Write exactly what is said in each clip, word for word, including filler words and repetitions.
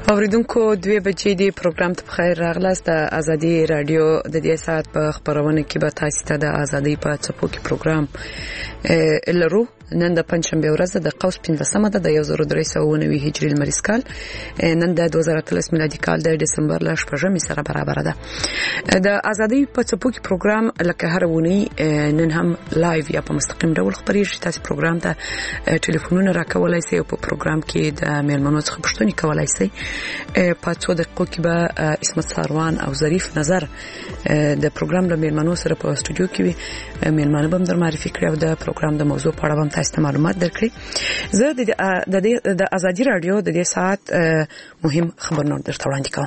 اوریدونکو دوه بجې دی پروګرام ته بخیر راغلاست. د ازادي رادیو د دې ساعت په خبرونه کې به تاسو ته د ازادي په څپو کې پروګرام لرو. نن د پنځشنبه ورځ د قوس پنځمه ده د یو زر درې سوه نوي هجري لمریز کال. نن د دوه زره اتلس میلادي کال د دسمبر ل شپږمې سره برابر ده. د ازادي په څپو کې پروګرام لکه هر ونی نن هم لایو یا په مستقیم ډول خبرېږي. تاسو پروګرام ته ټلیفونونه راکولای شئ او په پروګرام کې د میلمنو څخه پوښتنې کولای شئ. په څو دقیقو کې به اسمت ساروان او ظریف نظر د پروګرام له میلمنو سره په استودیو کې وي. میلمانه به در معرفي کړي او د پروګرام د موضوع په اړه هم تاسو ته معلومات درکړي. زه د د ازادي رادیو د دې ساعت مهم خبرونه درته وړاندې کوم.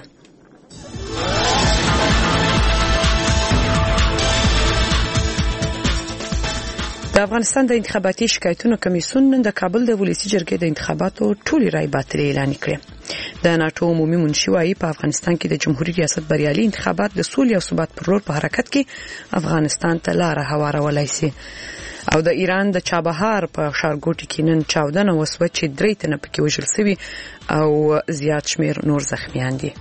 د افغانستان د انتخاباتي شکایتونو کمیسیون نن د کابل د ولسی جرګې د انتخاباتو ټولې رای باطلې اعلان کړې. د ناتو عمومي منشي وايي په افغانستان کې د جمهوریت ریاست بریالي انتخابات د سولې او ثبات پر لور په حرکت کې افغانستان ته لار هوارولای شي. او د ایران د چابهار په ښارګوټي کې نن چاودنه وسوه چې درې تنه پکې وژل شوي او زیات شمیر نور زخمیان دي.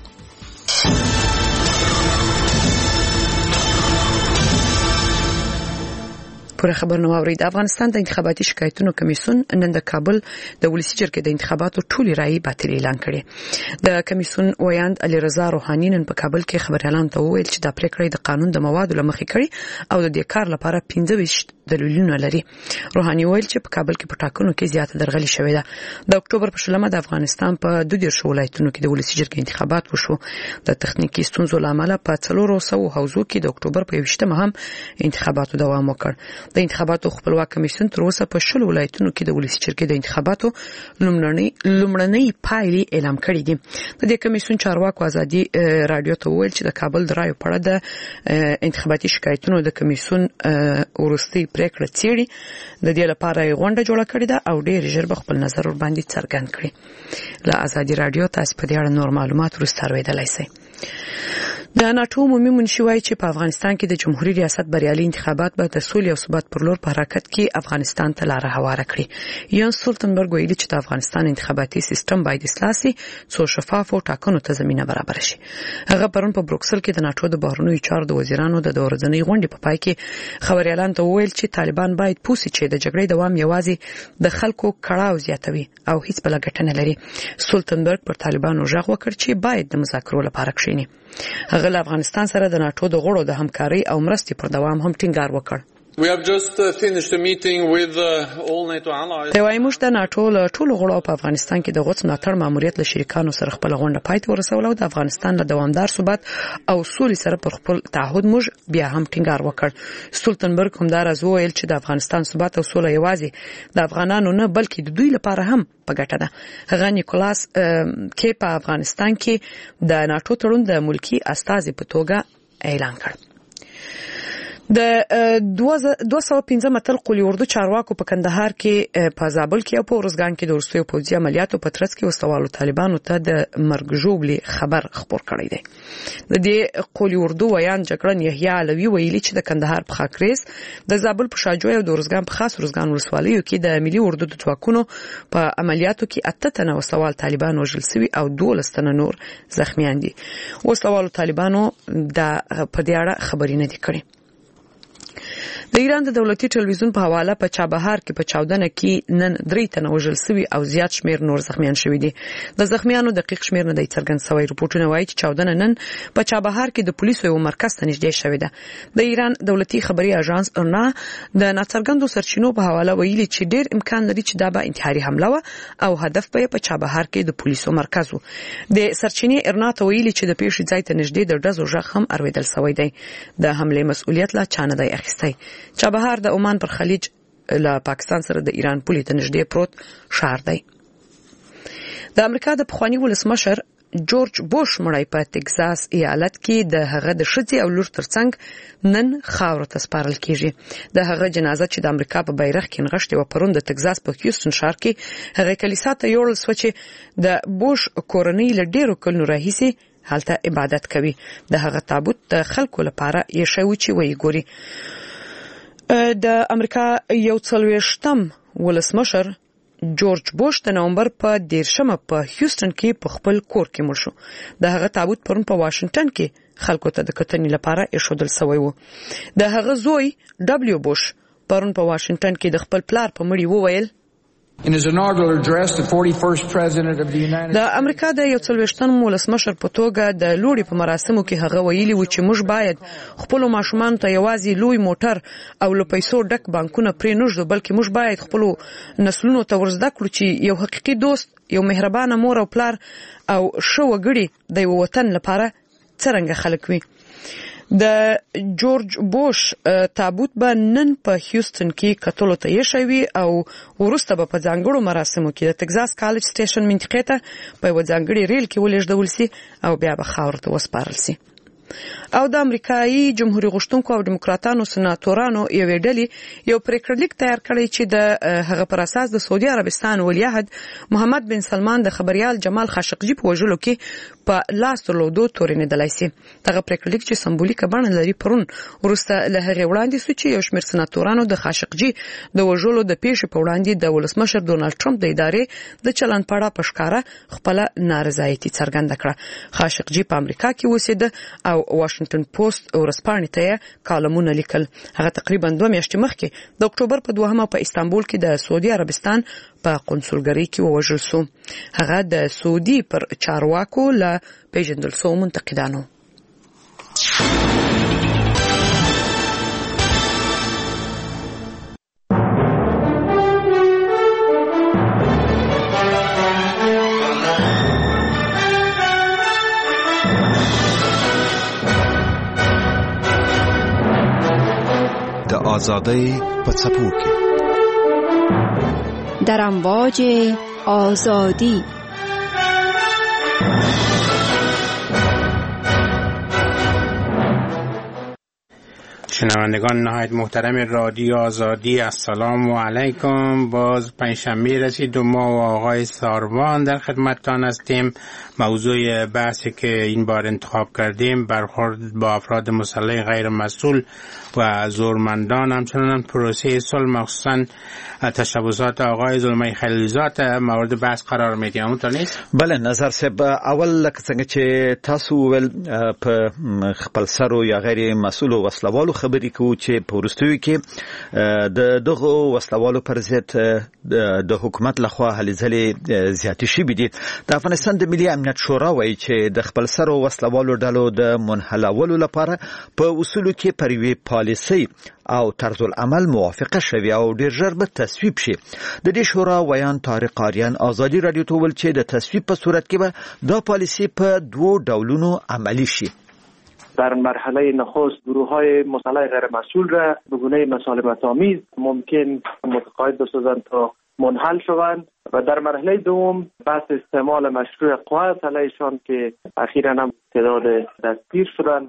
پوره خبر نو اورید. افغانستان د انتخاباتي شکایتونو کمیسیون نن د کابل د ولسی جرګې د انتخاباتو ټولې رای باطل اعلان کړې. د کمیسیون ویاند علي رضا روحاني نن په کابل کې خبريالان ته وویل چې د پریکړې د قانون د موادو لمخې کړي او د دې کار لپاره پنځه ویشت دلیلونه لري. روحاني ویل چې په کابل کې په ټاکنو کې زیاته درغلي شوې ده. د اکتوبر په شلمه د افغانستان په دوه دیرش ولایتونو کې د ولسی جرګې انتخابات وشو. د تخنیکی ستونزو لامل په څلورو سوو حوزو کې د اکتوبر په یوشتمه هم انتخاباتو دوام وکړ. د انتخاباتو خپلواک کمیسیون تر اوسه په شل ولایتونو کې د ولسی جرګې د انتخاباتو لومړنۍ لومړنۍ پایلې اعلان کړې دي. د دې کمیسیون چارواکو ازادي رادیو ته ویل چې د کابل د رایو په اړه د انتخاباتي شکایتونو د کمیسیون ورستي پریکړه څېړي. د دې لپاره غونډه جوړه کړې ده او ډېر ژر به خپل نظر ور باندې څرګند کړي. له ازادي رادیو تاسو په دې اړه نور معلومات وروسته اورېدلای شئ. د ناتو عمومي منشي وايي چې په افغانستان کې د جمهوریت ریاست بریالي انتخابات به د سولې او ثبات پر لور په حرکت کې افغانستان ته لار هواره کړي. یان سولتنبرګ ویلي چې د افغانستان انتخاباتي سیستم باید اصلاح شي څو شفاف او ټاکنو ته زمينه برابر شي. هغه پرون په بروکسل کې د ناتو د بهرنیو چارو د وزیرانو د ورځنۍ غونډې په پای کې خبريالان ته وویل چې طالبان باید پوسي چې د جګړې دوام یوازې د خلکو کړهو زیاتوي او هیڅ بل ګټه نه لري. سولتنبرګ پر طالبانو ژغ وکړ چې باید د مذاکرو لپاره کښیني. هغه له افغانستان سره د ناتو د غړو د همکارۍ او مرستې پر دوام هم ټینګار وکړ. We have just uh, finished a meeting with uh, all NATO allies. ته وايي موږ د ناتو له ټولو غړو په افغانستان کې د غوڅ ملاتړ ماموریت له شریکانو سره خپل غونډه پای ته ورسول او د افغانستان له دوامدار ثبات او سولې سره پر خپل تعهد موږ بیا هم ټینګار وکړ. سولتنبرګ هم دا راز وویل چې د افغانستان ثبات او سوله یوازې د افغانانو نه بلکې د دوی لپاره هم په ګټه ده. هغه نیکولاس کې په افغانستان کې د ناتو تړون د ملکی استازي په توګه اعلان کړ. د دوه سوه پنځه متل قلی اردو چارواکو په کندهار کې په زابل کې او په ورزګان کې د ورستیو پوځي عملیاتو په ترڅ کې وسوالو طالبانو ته د مرګ ژوبلي خبر خبر کړی دی. د دې قلی اردو ویان جګړن یحیی علوی ویلي چې د کندهار په خاکریز د زابل په شاجوی او د ورزګان په خاص ورزګان ولسوالیو کې د ملي اردو د ځواکونو په عملیاتو کې اته تنه وسوال طالبان وژل شوي او دولس تنه نور زخمیان دي. وسوالو طالبانو د په دې اړه خبرې نه دي کړې. د ایران د دولتي ټلویزیون په حواله په چابهار کې په چاودنه کې نن درې تنه وژل شوي او زیات شمیر نور زخمیان شوي دي. د زخمیانو دقیق شمیر نه دی څرګند شوی. رپورټونه وایي چې چاودنه نن په چابهار کې د پولیسو یو مرکز ته نږدې شوې ده. د ایران دولتي خبري اژانس ارنا د ناڅرګندو سرچینو په حواله ویلي چې ډېر امکان لري چې دا به انتحاري حمله و او هدف به په چابهار کې د پولیسو مرکز و. د سرچینې ارنا ته ویلي چې د پیښې ځای ته نږدې د ډزو غږ هم اوریدل شوی دی. د حمله مسؤلیت لا چانه دی اخیستی. چابهار د عمان پر خلیج له پاکستان سره د ایران پولې ته نږدې پروت ښار دی. د امریکا د پخوانی ولسمشر جورج بوش مړی په ټکساس ایالت کې د هغه د ښځې او لور ترڅنګ نن خاور ته سپارل کیږي. د هغه جنازه چې د امریکا په بیرغ کې نغښتې و پرون د ټکساس په هیوستن ښار کې هغه کلیسا ته یوړل شو چې د بوش کورنۍ له ډېرو کلونو راهیسې هلته عبادت کوي. د هغه تابوت د خلکو لپاره یې شوی چې وایي ګوري. د امریکا یو څلوېښتم ولسمشر جورج بوش د نومبر په دیرشمه په هیوستن کې په خپل کور کې مړ شو. د هغه تابوت پرون په واشنگټن کې خلکو ته د کتنې لپاره ایښودل شوی و. د هغه زوی ډبلیو بوش پرون په واشنگټن کې د خپل پلار په مړي وویل In his inaugural address, the forty-first president of the United States. د امریکا د یو څلوېښتم ولسمشر په توګه د لوړي په مراسمو کې هغه ویلي و چې موږ باید خپل ماشومان ته یوازې لوی موټر او له پیسو ډک بانکونه پرې نږدو، بلکې موږ باید خپل نسلونو ته ورزده کړو چې یو حقیقي دوست، یو مهربانه مور او پلار او ښه وګړي د یو وطن لپاره څرنګه خلک وي. د جورج بوش تابوت به نن په هیوستن کې کتلو ته یشوي او ورسته به په ځانګړو مراسمو کې د تگزاس کالج سټیشن منطقې ته په یو ځانګړي ریل کې ولېږدول سي او بیا به خاور ته وسپارل سي. او د امریکایي جمهوریت غوښتونکو او دیموکراتانو سناتورانو یو ډلې یو پریکړلیک تیار کړی چې د هغه پر اساس د سعودي عربستان ولیعهد محمد بن سلمان د خبريال جمال خاشقجي په وژلو کې په لاس درلودو تورن دلای سي. دغه پریکړلیک چې سمبولیکه بڼه لري پرون ورسته له هغه وړاندې سو چې یو شمېر سناتورانو د خاشقجي د وژلو د پیښې په وړاندې د ولسمشر ډونالد ټرمپ د ادارې د چلن پاړه پښکارا خپل نارضایتي څرګنده کړه. خاشقجي په امریکا کې اوسېده او واشنگټن پوسټ ورسپانې ته کالمونه لیکل. هغه تقریبا دوه میاشتې مخکې د اکتوبر په دوهمه په استانبول کې د سعودي عربستان په قونسلګرۍ کې ووژل شو. هغه د سعودي پر چارواکو له پیژندل شوو منتقدانو. آزادی په څپو کې در امواج آزادی. شنوندگان نهایت محترم رادیو آزادی، السلام علیکم. باز پنجشنبه رسید و ما و آقای ساروان در خدمتتان هستیم. موضوع بحثی که این بار انتخاب کردیم برخورد با افراد مسلح غیر مسئول و زورمندان، همچنان پروسه صلح، مخصوصا تشبثات آقای زلمه خلیلزاد مورد بحث قرار میدیم. همونطور نیست؟ بله نظر صاحب، اول لکه څنګه چې تاسو ول په خپل سرو یا غیر مسئول وسلوالو خبرې کوو چې په وروستیو کې د دغه وسلوالو پر ضد د حکومت لخوا هلې ځلې زیاتې شوي دي. د افغانستان د ملي امنیت شورا وایي چې د خپل سرو وسلوالو ډلو د منحلولو لپاره په اصولو کې پر یوې پالیسۍ او طرز العمل موافقه شوی او ډیر ژر به تصویب شي. د دې شورا ویان طارق آریان آزادی رادیو ته ویل چې د تصویب په صورت کې به دا پالیسی په دوو ډولونو عملی شي. در مرحله نخست گروه‌های مسلح غیر مسئول را به گونه مسالمت‌آمیز ممکن متقاعد بسازند تا منحل شوند و در مرحله دوم بحث استعمال مشروع قوت علیهشان که اخیراً هم تعداد دستگیر شدند.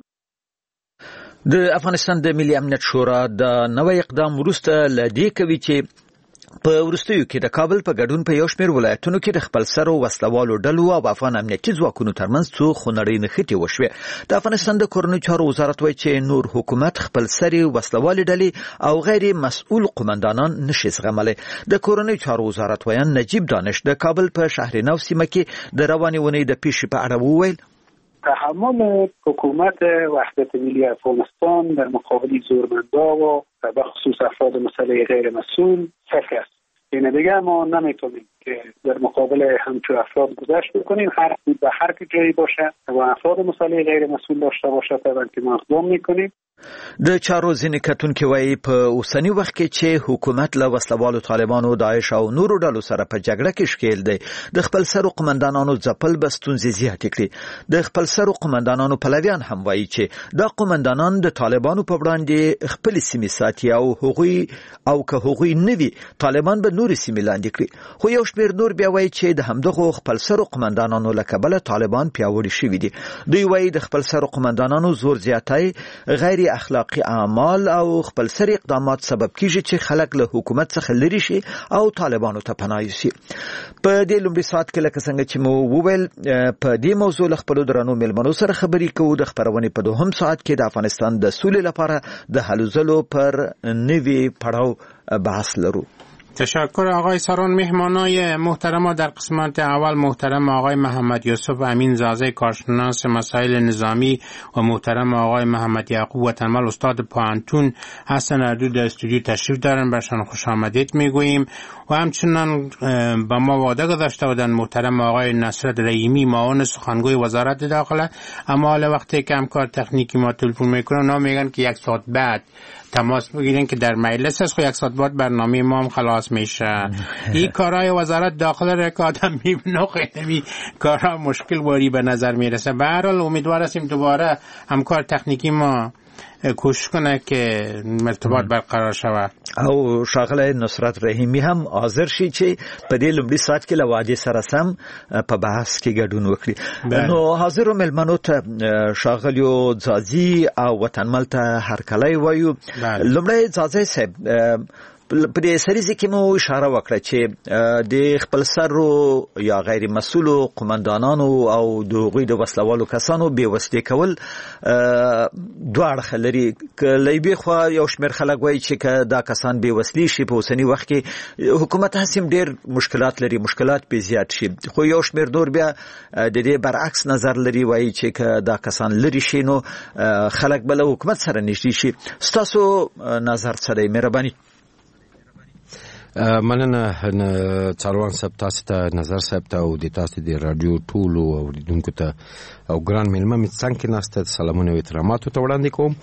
د افغانستان د ملي امنیت شورا د نوې اقدام وروسته لدې کوي چې په وروستیو کې د کابل په ګډون په یو شمېر ولایتونو کې د خپل سرو وسلوالو ډلو او افغان امنیتي ځواکونو ترمنځ څو خونړۍ نښتې وشوې. د افغانستان د کورنیو چارو وزارت وایي چې نور حکومت خپل سري وسلوالې ډلې او غیر مسؤل قومندانان نشي زغملی. د کورنیو چارو وزارت ویان نجیب دانش د کابل په شهر نو سیمه کې د روانې اونۍ د پیښې په اړه وویل تحمل حکومت وحدت ملی افغانستان در مقابل زورمندا و به خصوص افراد مسلح غیر مسئول صفر است. این دیگه ما نمیتونیم که در مقابل همچون افراد گذشت بکنیم. هر به هر جایی باشه و افراد مسلح غیر مسئول داشته باشه تا که ما اقدام میکنیم. د چارو ځینې کتونکي وایي په اوسني وخت کې چې حکومت له وسلوالو طالبانو، داعش او نورو ډلو سره په جګړه کې ښکېل دی، د خپل سرو قومندانانو ځپل به ستونزې زیاتې کړي. د خپل سرو قومندانانو پلویان هم وایي چې دا قومندانان د طالبانو په وړاندې خپلې سیمې ساتي او هغوی او که هغوی نه وي طالبان به نورې سیمې لاندې کړي. خو یو شمېر نور بیا وایي چې د همدغو خپل سرو قومندانانو له کبله طالبان پیاوړي شوي دي. دوی وایي د خپل سرو قومندانانو زور زیاتی، غیر اخلاقی اعمال او خپل سری اقدامات سبب کیږي چې خلک له حکومت څخه لري شي او طالبانو ته پناه یوسي. په دې لومړي ساعت کې لکه څنګه چې مو وویل په دې موضوع له خپلو درنو مېلمنو سره خبرې کوو. د خپرونې په دوهم ساعت کې د افغانستان د سولې لپاره د هلو ځلو پر نوي پړاو بحث لرو. تشکر آقای سارون. مهمانای محترم در قسمت اول محترم آقای محمد یوسف امین زازه کارشناس مسائل نظامی و محترم آقای محمد یعقوب وطنمل استاد پوهنتون هستن، در دو استودیو تشریف دارن، برشان خوش آمدید میگوییم. و همچنان با ما وعده گذاشته بودن محترم آقای نصرت رحیمی معاون سخنگوی وزارت داخله، اما حالا وقتی که همکار تکنیکی ما تلفن میکنن اونا میگن که یک ساعت بعد تماس بگیرین که در مجلس است، خب یک ساعت بعد برنامه ما هم خلاص میشه. این کارهای وزارت داخله را که آدم میبینه خیلی کارها مشکل باری به نظر میرسه. به هر حال امیدوار هستیم دوباره همکار تکنیکی ما کوشش کنه که ارتباط برقرار شود. او ښاغلی نصرت رحیمي هم حاضر شي چې په دې لومړي ساعت کې له وعدې سره سم په بحث کې ګډون وکړي. نو حاضرو مېلمنو ته ښاغلیو ځاځي او وطنمل ته هرکلی وایو. لومړی ځاځی صاحب په دې سریزه کې مو اشاره وکړه چې د خپل سرو یا غیر مسؤلو قومندانانو او د هغوی د وسلوالو کسانو بې وسلې کول دوه اړخه لري. که له یوې خوا یو شمېر خلک وایي چې که دا کسان بې وسلې شي په اوسني وخت کې حکومت هسې هم ډېر مشکلات لري، مشکلات به زیات شي، خو یو شمېر نور بیا د دې برعکس نظر لري، وایي چې که دا کسان لرې شي نو خلک به له حکومت سره نږدې شي. ستاسو نظر څه دی؟ مهرباني. مننه څاروان صاحب، تاسو ته نظر صاحب ته او د تاسو د رادیو ټولو اوریدونکو ته او ګران مېلمه مې څنګه کې ناسته سلامونه او احترامات ته وړاندې کوم.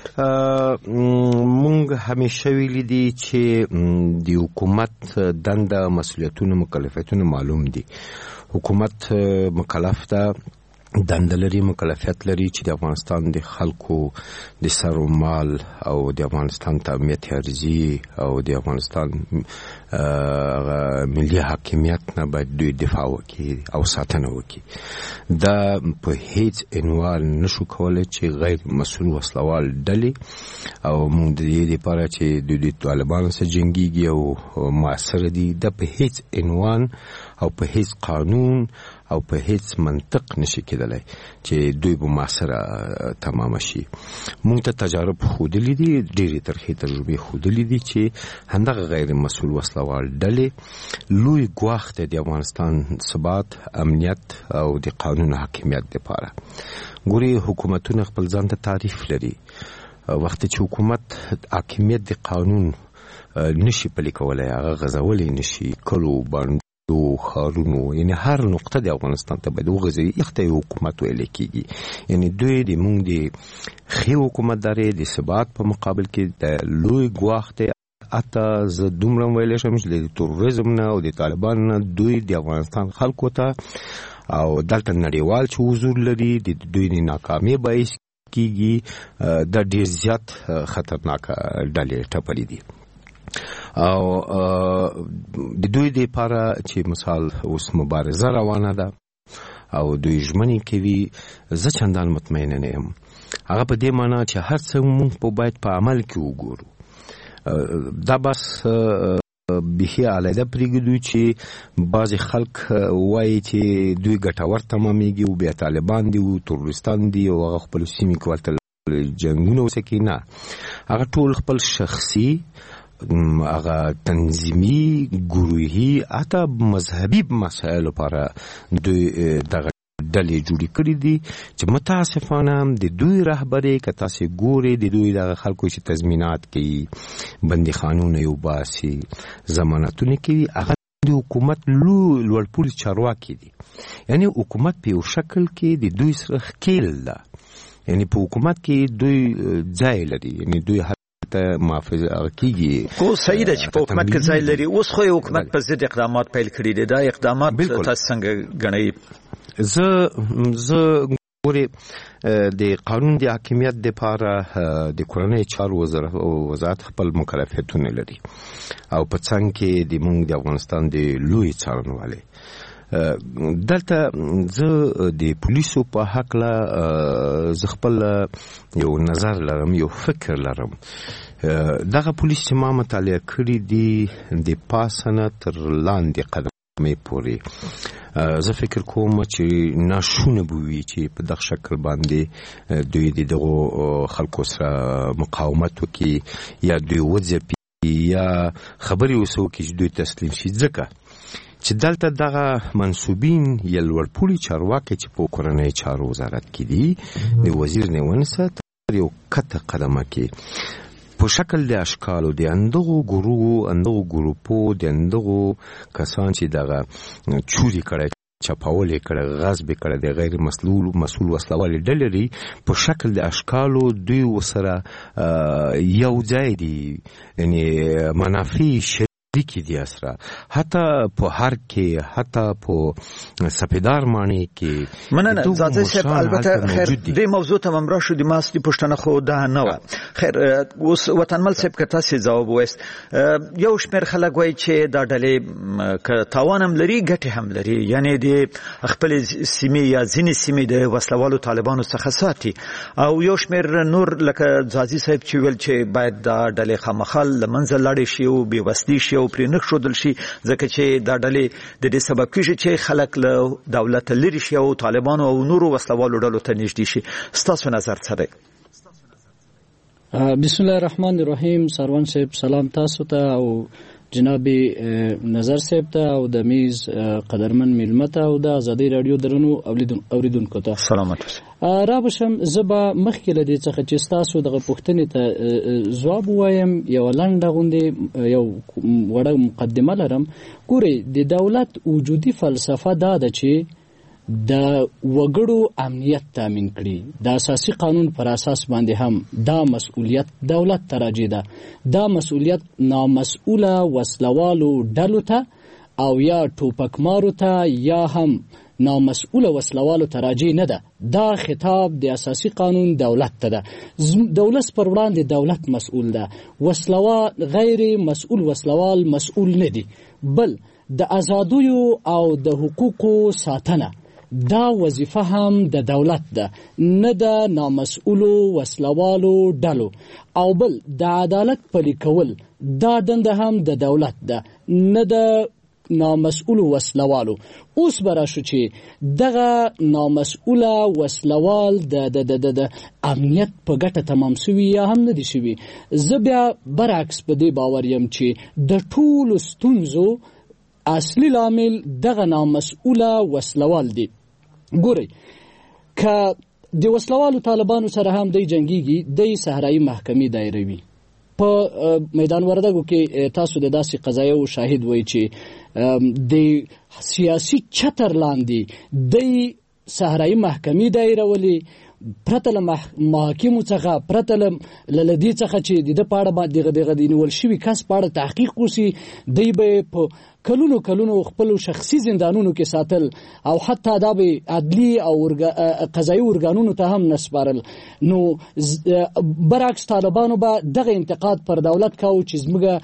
مونږ همیشه ویلي دي چې د حکومت دنده مسؤلیتونه مکلفیتونه معلوم دي. حکومت مکلف ده، دنده لري، مکلفیت لري چې د افغانستان د خلکو د سر و مال او د افغانستان ته امنیت ارزي او د افغانستان ملي حاکمیت نه باید دوی دفاع وکړي او ساتنه وکړي. دا په هیڅ عنوان نشو کولی چې غیر مسؤل وسلوال ډلې او موږ د دې لپاره چې د طالبانو سره جنګیږي او موثر دي، دا په هیڅ عنوان او په هیڅ قانون او په هیڅ منطق نشي کېدلی چې دوی به موثره تمام شي. موږ ته تجارب ښودلي دي، ډېرې ترخې تجربې ښودلي دي چې همدغه غیر مسؤل وسلوال ډلې لوی ګواښ دی د افغانستان ثبات، امنیت او د قانون حاکمیت دپاره. ګورې حکومتونه خپل ځان ته تعریف لري. وخت چې حکومت حاکمیت د قانون نشي پلي کولی، هغه غځولی نشي، کلو باندې دو خارونو، یعنی هر نقطه د افغانستان ته باید وغځوي، یخته حکومت ویل کېږي. یعنی دوی د موږ د ښې حکومتدارۍ د ثبات په مقابل کې د لوی ګواښ دی. حتی زه دومره ویلی شم چې د تروریزم نه او د طالبانو نه دوی د افغانستان خلکو ته او دلته نړیوال چې حضور لري د دوی د ناکامۍ باعث کېږي. دا ډېر زیات خطرناکه ډلې ټپلې دي او د دوی د لپاره چې مثال اوس مبارزه روانه ده او دوی ژمنې کوي، زه چندان مطمئنه نه یم. هغه په دې معنا چې هر څه موږ په باید په عمل کې وګورو. دا بس بیخي علیده پرېږدو چې بعضې خلک وایي چې دوی ګټور تمامیږي او بیا طالبان دي او تروریستان دي او هغه خپلو سیمې کې ورته جنګونه اوسه کوي. نه، هغه ټول خپل شخصي، هغه تنظیمي، ګروهي، حتی مذهبي مسایلو لپاره دوی دغه ډلې جوړې کړي دي چې متاسفانه د دوی رهبري که تاسې ګورئ د دوی دغه خلکو چې تضمینات کوي، بندیخانونه یې وباسي، ضمانتونه کوي، هغه د حکومت لوی لوړپوړي چارواکي دي. یعنی حکومت په یو شکل کې د دوی سره ښکیل ده، یعنی په حکومت کې دوی ځای لري، یعنی دوی ته محافظ کېږي. خو صحیح ده چې په حکومت کې ځای لري. اوس خو حکومت په ضد اقدامات پیل کړي دي. دا اقدامات تاسو څنګه ګڼئ؟ زه زه ګورې د قانون د حاکمیت دپاره د کورنۍ چارو وزارت خپل مکلفیتونه لري او په څنګ کې د موږ د افغانستان د لوی څارنوالۍ دلته زه د پولیسو په هکله زه خپل یو نظر لرم، یو فکر لرم. دغه پولیس چې ما مطالعه کړي دي د پاسه نه تر لاندې قدمې پورې، زه فکر کوم چې ناشونه به وي چې په دغه شکل باندې دوی د دغو خلکو سره مقاومت وکړي یا دوی وځپي یا خبرې وسو کې دوی تسلیم شي، ځکه چې دلته دغه منصوبین یا لوړپوړي چارواکي چې په کورنۍ چارو وزارت کې دي د وزیر نیونسه یو کته قدمه کې په شکل د اشکالو د اندغو ګروو اندغو ګروپو د اندغو کسان چې دغه چوري کړي، چپاولې کړه، غصب کړه د غیر مسؤل مسؤل وسلوال ډلري په شکل د اشکالو دوی وسره یو ځای دي، یعنی منافع شریکی دي اسره، حتی په هر کې حتی په سپیدار معنی کې. مننه ځاځي صاحب، البته خیر دې موضوع ته ممرا شو د ماستي پښتنه خو ده نه و. خیر اوس وطنمل صاحب که تاسو جواب وایست، یو شمېر خلک وایي چې دا ډلې که تاوان هم لري ګټې هم لري، یعنی د خپل سیمې یا ځینې سیمې د وسلوالو طالبانو څخه ساتي، او یو شمېر نور لکه ځاځي صاحب چې ویل چې باید دا ډلې خامخا له منځه لاړې شي او بې وسلې شي او پرې نه ښودل شي، ځکه چې دا ډلې د دې سبب کېږي چې خلک له دولت لرې شي او طالبانو او نورو وسلوالو ډلو ته نږدې شي. ستاسو نظر څه دی؟ بسم الله الرحمن الرحیم. سروان صاحب سلام تاسو ته او جناب نظر صاحب ته او د میز قدرمن ملمته او د ازادي رادیو درنو اوریدونکو ته سلامات. را بشم زبا مخکې له دې څخه چې تاسو دغه پوښتنې ته ځواب وایم، یو لنډه غوندې یو وړه مقدمه لرم. ګورئ، د دولت وجودي فلسفه دا ده چې د وګړو امنیت تامین کړي، د اساسي قانون پر اساس باندې هم دا مسؤلیت دولت ته راجع ده. دا مسؤلیت نامسؤوله وسلوالو ډلو ته او یا ټوپکمارو ته یا هم نامسؤوله وسلوالو ته راجع نه ده. دا خطاب د اساسي قانون دولت ته ده. دولت پر وړاندې دولت مسؤول ده، وسلوال غیر مسؤول وسلوال مسؤول نه دي. بل د آزادیو او د حقوقو ساتنه دا وظیفه هم د دولت ده، نه د نامسؤولو وسلوالو ډلو. او بل د عدالت پلي کول دا دنده هم د دولت ده، نه د نامسؤولو وسلوالو. اوس به راشو چې دغه نامسؤوله وسلوال د د د امنیت په ګټه تمام سوي یا هم نه دي سوي. زه بیا برعکس په دې باور یم چې د ټولو ستونزو اصلي لامل دغه نامسؤوله وسلوال دي. ګورئ، که د وسلوالو طالبانو سره هم دی جنګیږي، دی صحرایي محکمې دایروي. په میدان وردګو کې تاسو د داسې قضایو شاهد وای چې د سیاسي چتر لاندې دی صحرایي محکمې دایرولي، پرته له محاکمو څخه، پرته له دې څخه چې د ده په اړه باندې دغه د نیول شوي کس په اړه تحقیق وشي، دی به په کلونو کلونو خپلو شخصي زندانونو کې ساتل او حتی دا به عدلي او قضایي ارګانونو ته هم نسپارل. نو برعکس طالبانو به دغه انتقاد پر دولت کاوه چې زموږ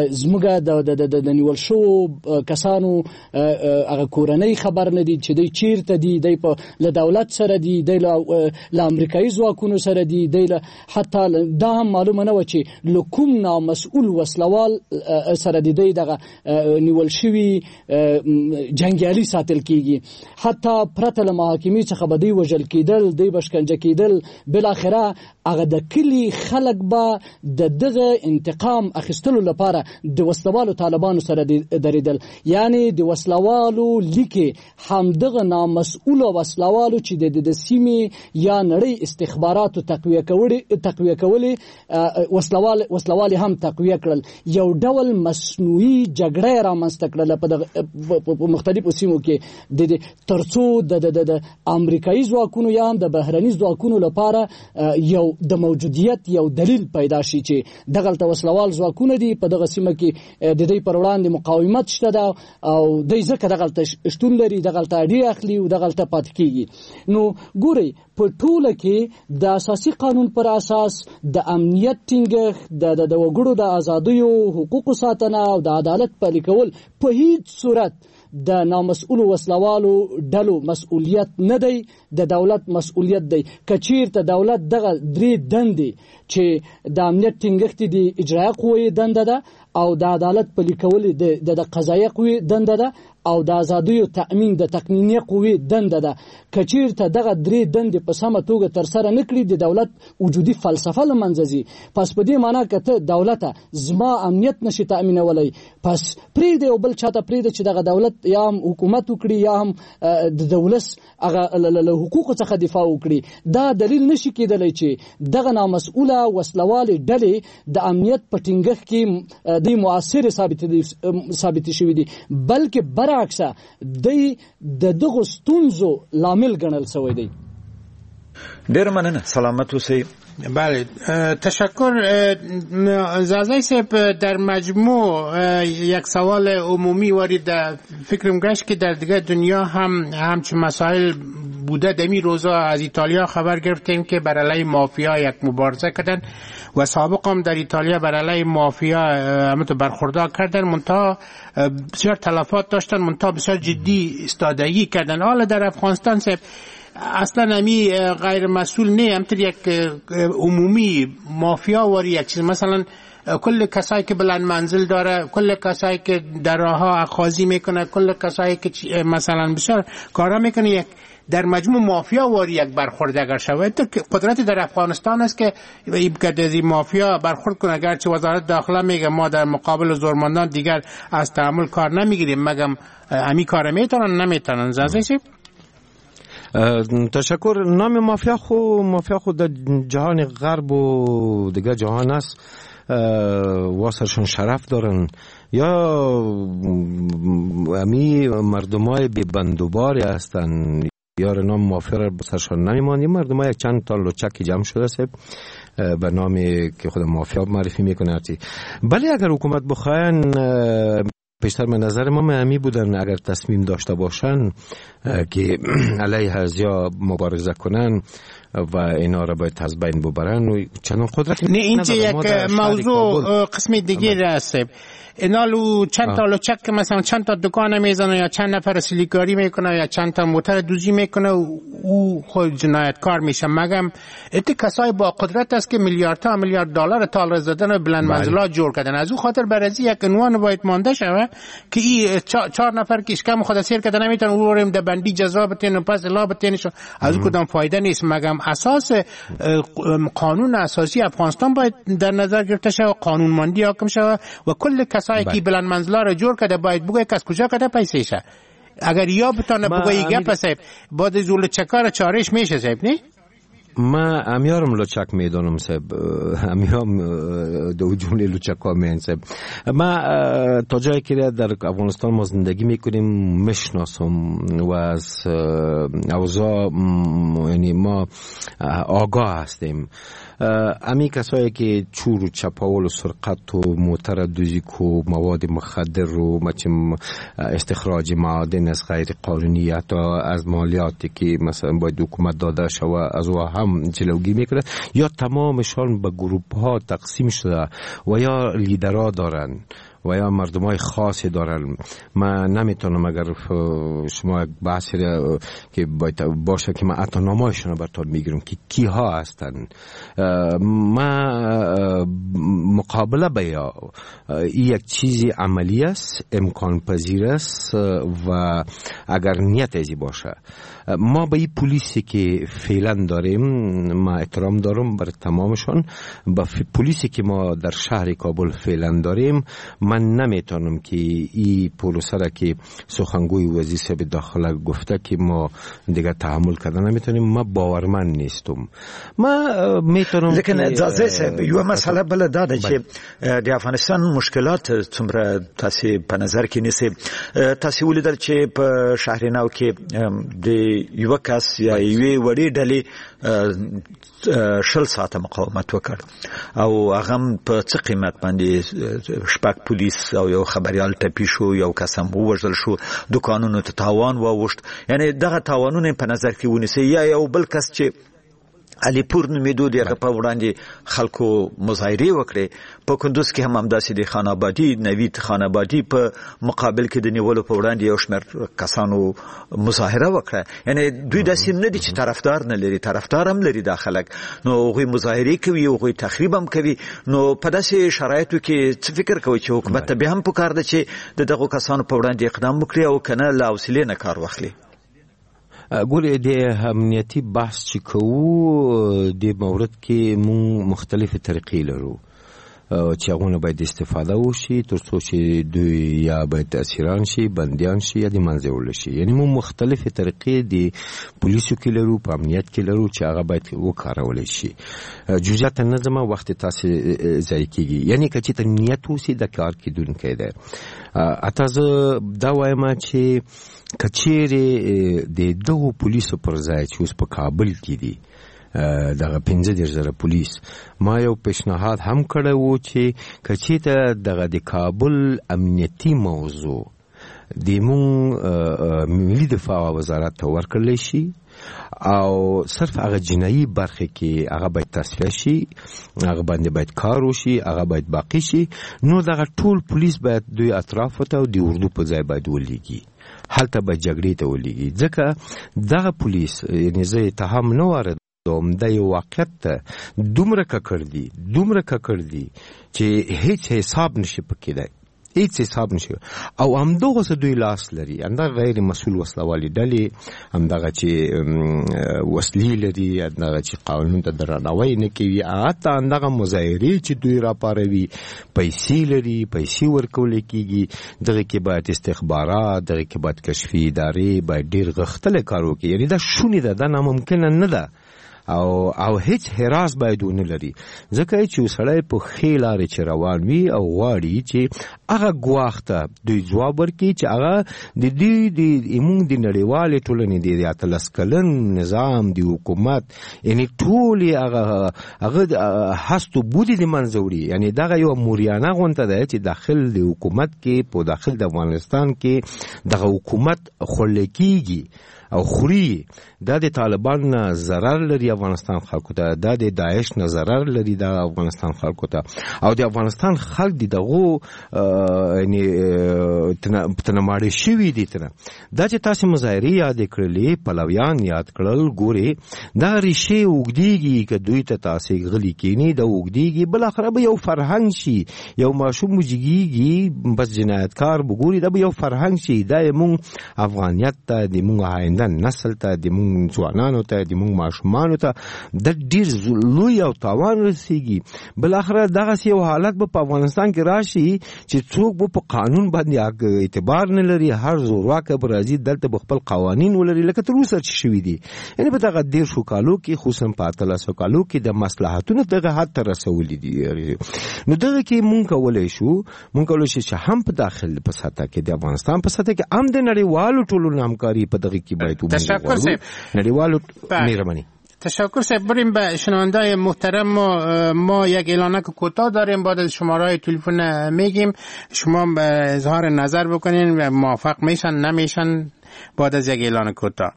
زموږ د نیول شوو کسانو هغه کورنۍ خبر نه دي چې دوی چیرته دي، دی له دولت سره دي، دی له امریکایي ځواکونو سره دي، دی حتی دا هم معلومه نه وه چې له کوم نامسؤول وسلوال سره دي دی دغه نیول شوي جنګیالي ساتل کیږي. حتی پرته له محاکمې څخه به دوی وژل کېدل، دوی به شکنجه کېدل. بالاخره هغه د کلي خلک به د دغه انتقام اخیستلو لپاره د وسلوالو طالبانو سره درېدل. یعنی د وسلوالو لیکې همدغه نامسؤوله وسلوالو چې د سیمې یا نړۍ استخباراتو تقویه کولې وسلوال هم تقویه کړل. یو ډول مصنوعي جګړه رامنځته کړله په مختلفو سیمو کې د ترڅو د امریکایي ځواکونو یا هم د بهرني ځواکونو لپاره یو د موجودیت یو دلیل پیدا شي چې دغلته وسلوال ځواکونه دي، په دغه سیمه کې د دوی پر وړاندې مقاومت شته ده او دوی ځکه دغلته شتون لري، دغلته اډې اخلي او دغلته پاتې کېږي. نو ګورئ، په ټوله کې د اساسي قانون پر اساس د امنیت ټینګښت، د وګړو د ازادیو حقوقو ساتنه او د عدالت پلي کول په هیڅ صورت د نامسؤولو وسلوالو ډلو مسؤلیت نه دی، د دولت مسؤلیت دی. که چیرته دولت دغه درې دندې چې د امنیت ټینګښت د اجرایه قوې دنده ده او د عدالت پلي کول د د قضایه قوې دنده ده او د ازادیو تأمین د تقنینیه قوې دنده ده. کچیرته دغه درې دندې په سمه توګه ترسره نه کړي د دولت وجودي فلسفه له منځه ځي. پس په دې معنا که ته دولته زما امنیت نشي تأمینولی، پس پرېږده یو بل چاته پرېږده چې دغه دولت یا هم حکومت وکړي یا هم د ولس هغه له حقوقو څخه دفاع وکړي. دا دلیل نشي کېدلی چې دغه نامسؤوله وسلوالې ډلې د امنیت په ټینګښت کې دوی مؤثرې ثابتې شوي دي، بلکې برعکسه دوی د دغو ستونزو لامل ګڼل شوی دی. ډېره مننه، سلامت اوسئ. بله تشکر زازای صاحب. در مجموع یک سوال عمومی وارد فکرم گشت که در دیگه دنیا هم همچون مسائل بوده. دمی روزا از ایتالیا خبر گرفتیم که بر علیه مافیا یک مبارزه کردن و سابق هم در ایتالیا بر علیه مافیا همونطور برخوردار کردن، منتها بسیار تلفات داشتن، منتها بسیار جدی استادگی کردن. حالا در افغانستان صاحب اصلا همی غیر مسئول نه، همطور یک عمومی مافیا واری یک چیز، مثلا کل کسایی که بلند منزل داره، کل کسایی که در راهها اخاذی میکنه، کل کسایی که مثلا بسیار کارا میکنه، یک در مجموع مافیا واری یک برخورد اگر شود، تو قدرت در افغانستان است که از این مافیا برخورد کنه. اگرچه وزارت داخله میگه ما در مقابل زورمندان دیگر از تعامل کار نمیگیریم، مگم همی کار میتونن نمیتونن. زازه شید؟ تشکر. نام مافیا خو مافیا خو در جهان غرب و دیگه جهان است، واسرشون شرف دارن، یا امی مردمای بی بندوباری هستن، یا نام مافیا را بسرشون نمیمانی. مردمای یک چند تا لوچکی جمع شده است به نامی که خود مافیا معرفی میکنه. بله اگر حکومت بخواین پیشتر من نظر ما همی بودن اگر تصمیم داشته باشن که علیه ازیا مبارزه کنن و اینا را باید از بین ببرن و چنان قدرت نه. اینجا یک موضوع قسم دیگه است. اینا لو چند تا لوچک که مثلا چند تا دکان میزنه یا چند نفر سیلیکاری میکنه یا چند تا موتر دوزی میکنه او خود جنایتکار میشه، مگم ات کسای با قدرت است که میلیاردها میلیارد دلار تال زدن و بلند منزلات جور کردن. از او خاطر برازی یک عنوان باید مانده شود که این چهار نفر که اشکام خود سیر کردن نمیتونن او رو در بندی جزا بتین و پس لا بتینشون، از او کدام فایده نیست. مگم اساس قانون اساسی افغانستان باید در نظر گرفته شود، قانون ماندی حاکم شود و کل کسایی که بلند منزلا رو جور کرده باید بگه که از کجا کرده پیسیشه. اگر یا بتانه بگه گپ صاحب بعد زول چکار چارش میشه صاحب نه. ما امیارم لوچک میدونم صاحب، امیام دو جمله لوچکا میان صاحب. ما تا جایی که در افغانستان ما زندگی میکنیم میشناسم و از اوضاع یعنی ما آگاه هستیم. امی کسایی که چور و چپاول و سرقت و موتر دوزی کو مواد مخدر و مچم استخراج معادن از غیر قانونی حتی از مالیاتی که مثلا باید حکومت داده شود از او هم جلوگیری میکنه، یا تمامشان به گروپ ها تقسیم شده و یا لیدرها دارن و یا مردمای خاصی دارن. من نمیتونم اگر شما بحثی که باید باشه که من حتی نامایشون رو براتون میگیرم که کی ها هستن. ما مقابله بیا این یک چیزی عملی است، امکان پذیر است و اگر نیت ازی باشه. ما به این پلیسی که فعلا داریم ما احترام دارم بر تمامشون. با پلیسی که ما در شهر کابل فعلا داریم من نمیتونم که این پروسه را که سخنگوی وزیر به داخله گفته که ما دیگه تحمل کردن نمیتونیم، ما باورمند نیستم. ما میتونم لیکن اجازه صاحب یو مسئله بل داده چې د افغانستان مشکلات څومره تاسو په نظر کې نیسئ. تاسو ولیدل چې په شهرناو کې د یو کس یا یوې وړې ډلې شل ساعته مقاومت وکړ او هغه په څه قیمت باندې شپږ پولیس او یو خبريال ټپي شو، یو کس هم ووژل شو، دکانونو ته تاوان واوښت. یعنی دغه تاوانونه په نظر کې ونیسئ. یا یو بل کس چې علیپور نومیدو دغه په وړاندې خلکو مظاهره وکړي په کندوز کې هم همداسې د خان آبادي نوید خان آبادي په مقابل کې د نیولو په وړاندې یو شمېر کسانو مظاهره وکړه یعنی دوی داسې نه دي چې طرفدار نه لري طرفدار هم لري دا خلک نو هغوی مظاهره کوي هغوی تخریب هم کوي نو په داسې شرایطو کې څه فکر کوي چې حکومت ته بیا هم پکار ده چې د دغو کسانو په وړاندې اقدام وکړي او کنه له حوصلې نه کار واخلي ګورې د امنیتي بحث چې کوو د مورد کې مونږ مختلفې طریقې لرو چې هغونه باید استفاده وشي تر څو چې دوی یا باید اسیران شي بندیان شي یا د منځه وړل شي یعنی مونږ مختلفې طریقې د پولیسو کې لرو په امنیت کې لرو چې هغه باید وکارول شي جزئیات نه ځم وخت تاسو ځای کېږي یعنی که چې نیت وسی د کار کېدونکی دی اته زه دا وایم چې کچېرې د دغو پولیسو پر ځای چې اوس په کابل کې دي دغه پنځه دېرش زره پولیس ما یو پیشنهاد هم کړی و چې کچېته دغه د کابل امنیتي موضوع د مونږ ملي دفاع وزارت ته ورکړلی شي او صرف هغه جنایي برخه کې هغه باید تصفیه شي هغه باندې باید کار وشي هغه باید باقی شي نو دغه ټول پولیس باید دوی اطراف ته او د اردو په ځای باید ولیږي هلته به جګړې ته ولیږي ځکه دغه پولیس یعنې زه اتهام نه واردوم دا یو واقعیت ته دومره ککړ دي دومره ککړ دي چې هیڅ حساب نشي پکې دی هیڅ حساب نشي او همدغه څه دوی لاس لري همدغه غیر مسؤل وسلوالې ډلې همدغه چې وسلې لري همدغه چې قانون ته درناوی نه کوي حتی همدغه مظاهرې چې دوی راپاروي پیسې لري پیسې ورکولی کېږي دغه کې باید استخبارات دغه کې باید کشفي ادارې باید ډېر غښتلی کار وکړي یعنې دا شونې ده دا ناممکنه نه ده او او هیڅ حراس باید ونه لري ځکه چې سړی په ښې لارې چې روان وي او غواړي چې هغه ګواښ ته دوی ځواب ورکړي چې هغه د دوی د زموږ د نړیوالې ټولنې د اتلس کلن نظام د حکومت یعنې ټول یې هغه هغه هستو بودي د منځه وړي یعنې دغه یوه موریانه غونته ده چې داخل د حکومت کې په داخل د افغانستان کې دغه حکومت خوړل کېږي او خوري دا د طالبان نه ضرر لري افغانستان خلکو ته دا د داعش نه ضرر لري د افغانستان خلکو ته او د افغانستان خلک د دغو یعنی تنماړي شوي دي تنه دا چې تاسو مظاهرې یاد کړلې پلویان یاد کړل ګوري دا ریشه وګديږي که دوی ته تاسو غلي کینی دا وګديږي بل اخر به یو فرهنګ شي یو ماشوم وجيږي بس جنایتکار وګوري دا به یو فرهنګ شي دا مونږ افغانیت ته د مونږ د نسل ته د مونږ ځوانانو ته د مونږ ماشومانو ته د ډېر لوی او تاوان رسېږي بالاخره دغسې یو حالت به په افغانستان کې راشي چې څوک به په قانون باندې اعتبار نه لري هر زورواکه به راځي دلته به خپل قوانین ولري لکه تر اوسه چې شوي دي یعنې په دغه دېرشو کالو کې خصوصا په اتلسو کالو کې د مصلحتونو دغه حد ته رسولي دي نو دغه کې مونږ کولی شو مونږ کولی شو چې هم په داخل په سطح کې د افغانستان په سطح کې هم د نړیوالو ټولو همکاري په دغه کې تشکر سیب نړیوالو مهربانی تشکر سیب بریم به شنوندای محترم ما, ما یک اعلانک کوتاه داریم بعد از شماره تلفن میگیم شما اظهار نظر بکنین و موافق میشن نمیشن بعد از یک اعلان کوتاه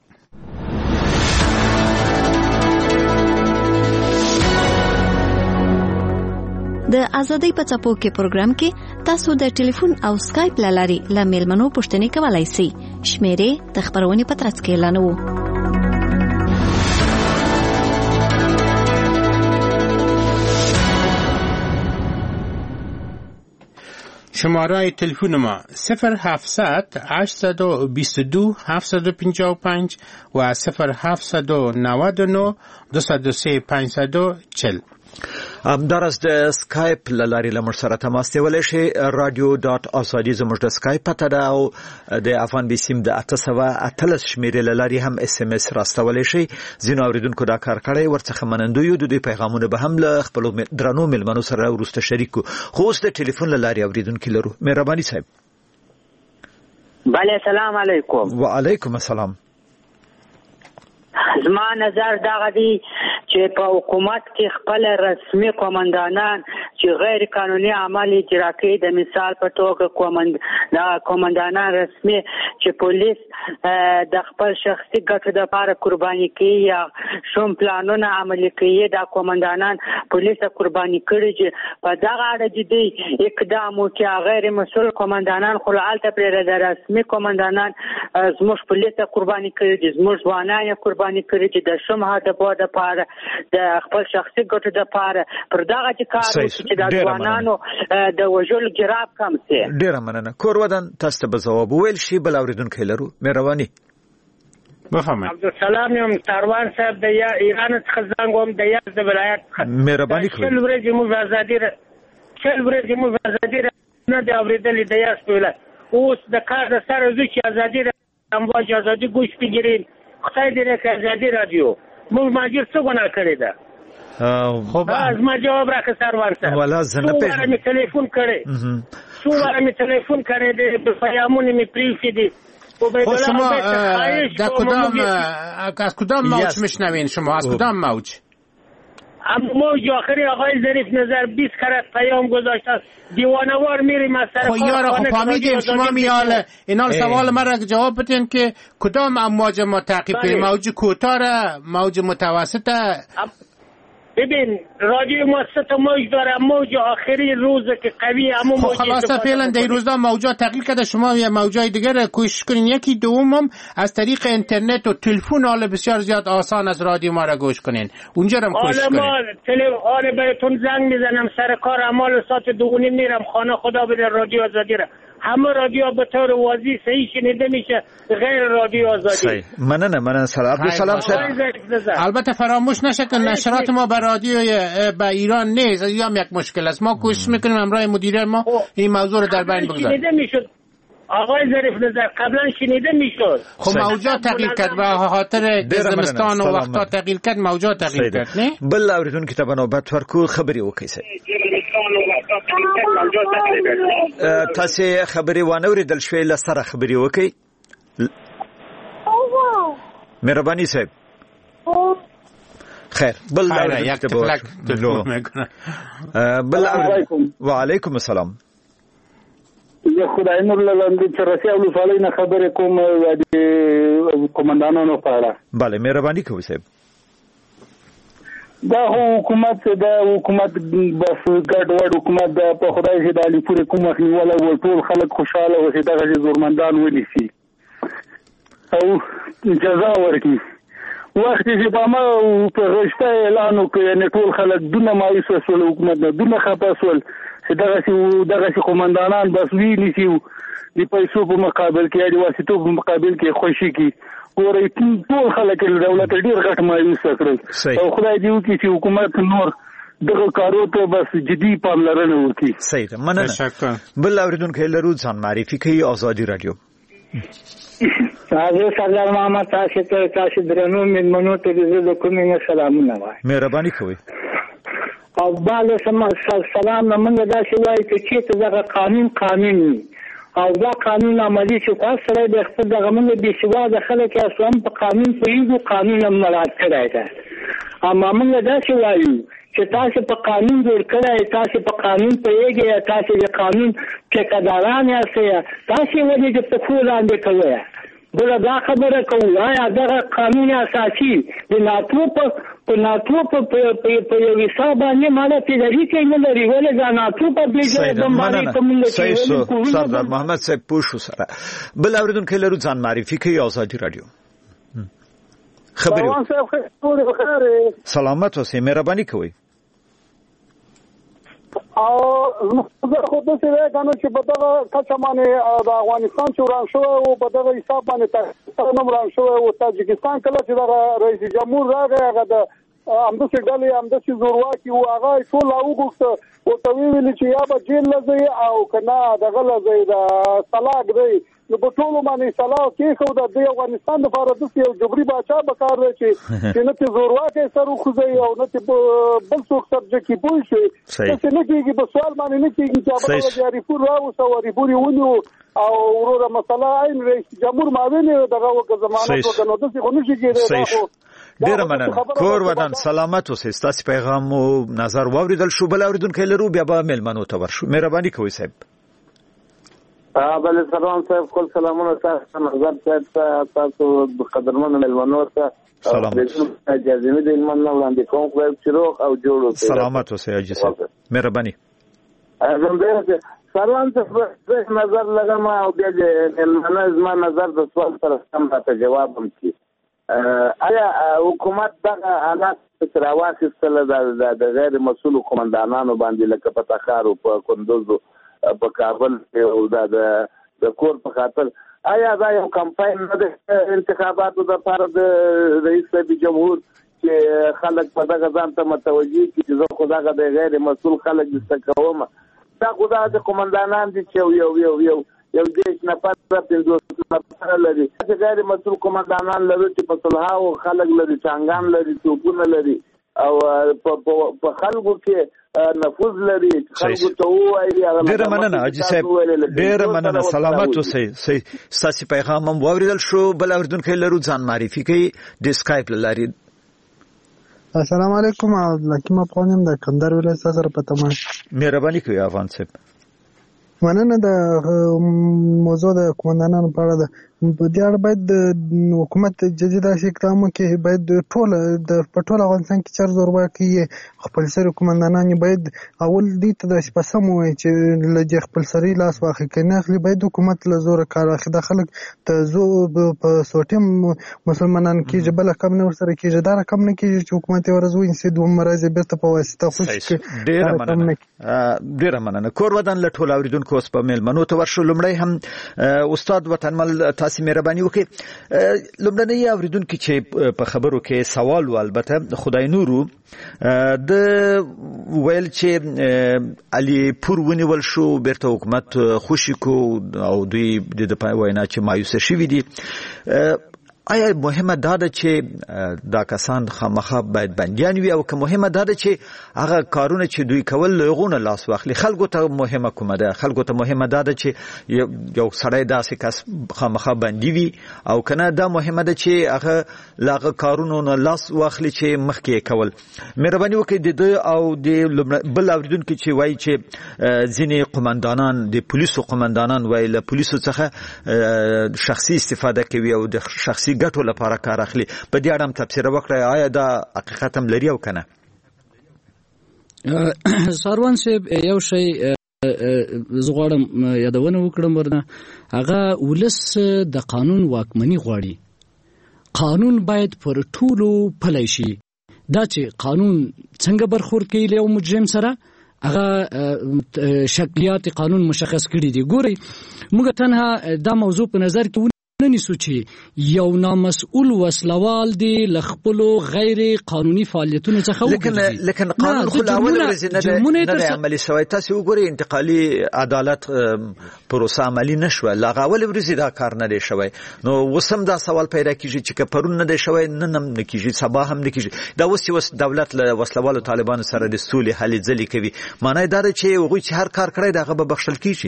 د ازادۍ په څپو کې پروګرام کې تاسو د ټلیفون او سکایپ لاري له میلمنو پوښتنې کولای شئ. شمیرې د خبرونې په ترڅ کې اعلانوو. شماره تلفن ما صفر هفتصد هشتصد و بیست و دو هفتصد و پنجاه و پنج و صفر هفتصد و نود و نه دویست و سه پنجصد و چهل. همدارس د سکایپ لاري لمر سره تماس نیولای شي. رادیو ډاټ ازادي زموږ د سکایپ پته ده او د افغان بي سیم د اته سوه اتلس شمیرې لاري هم اس ام اس راستولای شي. ځینو اوریدونکو دا کار کړی ورڅخه منندوی د دوی پیغامونه به هم له خپل درنو ملمنو سره ورسته شریکو. خو اوس د ټلیفون لاري اوریدونکو لرو. مهرباني صاحب. بله سلام علیکم. وعلیکم السلام. زما نظر دغه دی چې په حکومت کې خپل رسمي قومندانان چې غیر قانوني عمل اجرا کوي. د مثال په توګه کومند د کومندانان رسمي چې پولیس د خپل شخصي ګټو لپاره قرباني کوي یا شوم پلانونه عملي کوي، دا کومندانان پولیس قرباني کړي چې په دغه اړه جدي اقدام وکړي. غیر مسؤل کومندانان خو هلته پرې د رسمي کومندانان زموږ پولیس قرباني کړي دي، زموږ ځوانان یې قرباني کړي چې د شوم هدفو لپاره د خپل شخصي ګټو لپاره پر دغه چې کار وکړي چې د ځوانانو د وژلو جراب کم شي. ډیره مننه. کور ودان تاسو ته به ځواب وویل شي. بل اوریدونکي لرو، مهرباني بفهمه. عبدالسلام یم تاروان صاحب د یا ایران څخه زنګ وم د یاد د ولایت څخه. مهرباني کوئ. شل ورځې موږ ازادي را شل ورځې موږ ازادي نه دی اورېدلې د یاس په ولایت. اوس د کار د سره زو چې ازادي را امواج ازادي گوش بگیرین. خدای دې راکړي ازادي رادیو. موږ ماجر څه ګناه کړې ده؟ خب از ما جواب راکړه سروان صاحب. ولا زنه په مې ټلیفون کړي څو واره مې ټلیفون کړي د پیامونه مې پریفي دي. خب شما در کدام از کدام موج میشنوین؟ شما از کدام موج؟ اما موج آخری آقای ظریف نظر بیست کرات پیام گذاشته دیوانوار میریم از سر خب یارا خب فهمیدیم شما میال اینال سوال ما را جواب بدین که کدام امواج ما تعقیب کنیم؟ موج کوتاه، موج متوسطه؟ ببین رادیو ما سه تا موج داره. موج آخری روز که قوی اما موج خب خلاصه فعلا در روزا موجات تغییر کرده. شما یا موجای دیگر کوشش کنین. یکی دومم از طریق اینترنت و تلفن حالا بسیار زیاد آسان از رادیو ما را گوش کنین. اونجا هم کوشش کنین. حالا تلفن بهتون زنگ میزنم سر کار اعمال ساعت دو نیم میرم خانه. خدا بده رادیو آزادی را همه رادیو به طور واضح صحیح شنیده میشه غیر رادیو آزادی. صحیح. مننه مننه. سلام عبدالسلام صاحب. البته فراموش نشه که نشرات ما به رادیو به ایران نیست. این هم یک مشکل است. ما کوشش میکنیم همراه مدیر ما این موضوع رو در بین بگذاریم. شنیده میشد آقای ظریف نظر قبلا شنیده میشد. خب موجات تغییر کرد و خاطر زمستان و وقتا تغییر کرد موجات تغییر کرد نه؟ بل اوریدون که تبا نوبت ورکو خبری وکیسه تاسو خبري وانه ورېدل شوې لسره خبري وکي. مهرباني صاحب. خیر بل یک تفلک تلفون میکنه. بل وعلیکم السلام. زه خدای نور لاندې چرسي او لفالۍ نه خبرې کوم د کومندانانو په اړه. بله مهرباني کوئ صاحب. دا حکومت دا حکومت بس ګډوډ حکومت دا په خدای چې د علي پورې کوم مخنیواله و ټول خلک خوشاله و چې دغه زورمندان ونیسي او جزا ورکړي. وخت چې په ما په رښتا اعلان وکړ یعنې ټول خلک دونه مایوس شول، حکومت نه دونه خفه شول چې دغسې دغسې قومندانان بس وینیسي د پیسو په مقابل کې یا د واسطو په مقابل کې خوشي کړي. ګورئ ټول خلک له دولت ډېر غټ مایوسه کړل او خدای دې وکړي چې حکومت نور دغه کارو ته بس جدي پاملرنه وکړي. صحیح ده. مننه. بل اوریدونکی لرو ځان معرفي کوي. آزادي رادیو. تاسو سردار محمد تاسو ته تاسو درنو مېلمنو ته د کومې نه سلامونه وایم. مهرباني کوئ. او بالا سلام نه موږ داسې وایو چې دغه قانون قانون او دا قانون عملی چې خاص سره د خپل دغه موږ د سیواده خلک اسوم په قانون په یو قانون ملات کړی ده. اما موږ داسې وایو چې تاسو په قانون جوړ کړی، تاسو په قانون پیږئ، تاسو د قانون ټیکداران یاست، تاسو ولې د پخو لاندې کوئ؟ بله دا خبره کوو آیا دغه قانون اساسي د ناتو په ناتو په یو حساب باندې مالا پیدایي کوي نه لري ولې دا ناتو په بیجه بمباري کومه کوي. سردار محمد صاحب پوښو سره بل اوریدونکو لرو ځان معرفي کوي. آزادي رادیو خبري. سلامت اوسئ. مهرباني کوئ. او زه خو داسې وایم چې په دغه کچه باندې د افغانستان چې وران شوی او په دغه حساب باندې تاجکستان هم وران شوی او تاجکستان کله چې دغه رئیس جمهور راغی هغه د همداسې ډلې همداسې زورواکي وو هغه ټول راوغوښته ورته ویلي چې یا به جیل له ځئ او که نه دغه له ځئ د طلاق دی نو په ټولو باندې سلا کېښوده. د افغانستان دپاره داسې یو جبري باچا به کار دی چې نه ترې زورواکی سر وخوځوي او نه ترې بل څوک سرجکي پوه شوې. داسې نه کېږي، په سوال باندې نه کېږي چې هغه د اریپور راوسته او اریپور یې ونیو او وروره مسله عین رئیس جمهور معاون یې دغه وکړه ضمانت وکړه نو داسې خو نه شي کېدی. ډیر مننه. کور ودان سلامت اوسئ. ستاسو پیغام او نظر واوریدل شو. بل اوریدونکو لرو بیا به میلمنو ته ورشو. مهرباني کوئ صاحب. ها بل سلام صاحب. خپل سلامونه تاسو نظر تاسو قدرمن میلمنو ته سلام. اجازه مې د ایمان وړاندې کوم خو چروغ او جوړو سلامت اوسئ اجي صاحب. مهرباني. زه سلام ته نظر لګم او بیا د زما نظر د سوال سره سم راته جواب هم کی. آیا حکومت دغه حالات تر واخیستل د غیر مسؤل قومندانانو باندې لکه په تخار او په کندوز په کابل او د کور په خاطر آیا دا یو کمپاین نه ده انتخاباتو لپاره د رئیس جمهور چې خلک په دغه ځان ته متوجي کړي چې زه خو دغه د غیر مسؤل خلک دستکوم دا خو د قومندانان دي چې یو یو یو یو دیش نه پاتې پنځوس نفر لري چې غیر مسؤل قومندانان لري چې په صلح او خلک لري څنګه لري توپونه لري او په خلکو کې نفوذ لري خلکو ته وایي. ډیر مننه اجي صاحب. ډیر مننه. سلامت اوسئ. ستاسو پیغام هم واوریدل شو. بل اوریدونکو لرو ځان معرفي کوي د سکایپ لاري. السلام علیکم. لکه ما پخوانیم د کندهار ولایت سره په تمام. مهرباني کوي افغان صاحب. مننه. د موضوع د قومندانانو په اړه ده په دې اړه باید د حکومت جدي داسې اقدام وکړي. باید ټول د په ټول افغانستان کې چر زور واکړي. خپل سري قومندانان باید اول دې ته داسې په سم ووایي چې له خپل سري لاس واخلي. که نه اخلي باید حکومت له زوره کار واخلي. دا خلک ته زو په سوټیم مسلمانان کېږي بله کم نه ورسره کېږي. دا رقم نه کېږي چې حکومت یې ورځ ونیسي دوه مرضې بېرته په واسطه خوشي. ډېره مننه. ډېره مننه. کور ودان له ټولو اورېدونکو اوس په میلمنو ته ورشو. لومړی هم استاد وطنمل تاسو مهرباني وکړئ. لومړنی اوریدونکو چې په خبرو کې سوال و البته خدای نورو د ویل چې علي پور ونیول شو بیرته حکومت خوشی کو او دوی د وینا چې مایوسه شوي دي. آیا مهمه دا ده چې دا کسان خامخا باید بندیان وي او که مهمه دا ده چې هغه کارونه چې دوی کول لغونه لاس واخلي؟ خلکو ته مهمه کومه ده؟ خلکو ته مهمه دا ده چې یو سړی داسې کس خامخا بندي وي او کنه دا مهمه ده چې هغه لاغه کارونو نه لاس واخلي چې مخکې کول؟ مهرباني وکړئ د او د بل اوریدونکو چې وایي چې ځینې قومندانان د پولیسو قومندانان وایي له پولیسو څخه شخصي استفاده کوي او د شخصي ګټو لپاره کار اخلي. په دې اړه هم تفسیر وکړئ. آیا دا حقیقت هم لري او کنه؟ ساروان صاحب یو شی زه غواړم یادونه وکړم ورنه هغه ولس د قانون واکمني غواړي. قانون باید پر ټولو پلی شي. دا چې قانون څنګه برخورد کوي له یو مجرم سره هغه شکلیات قانون مشخص کړي دي. ګورئ موږ تنها دا موضوع په نظر کې نیسو چې یو نامسؤل وسلوال دی لخپلو غیر قانوني فعالیتونو څخه لیکن لیکن قانون خو اول ورځ نه نه عملي شوی. تاسو وګورئ انتقالي عدالت پروسه عملي نشوه. لا اول ورځ دا کار نه دی شوی. نو وسم دا سوال پیدا کیږي چې پرون نه دی شوی نن هم نه کیږي سبا هم نه کیږي. دا اوس وس دولت له وسلوالو طالبانو سره د سولې هلې ځلې کوي. معنی دا چې هغوی چې هر کار کړی دغه به بخښل کیږي.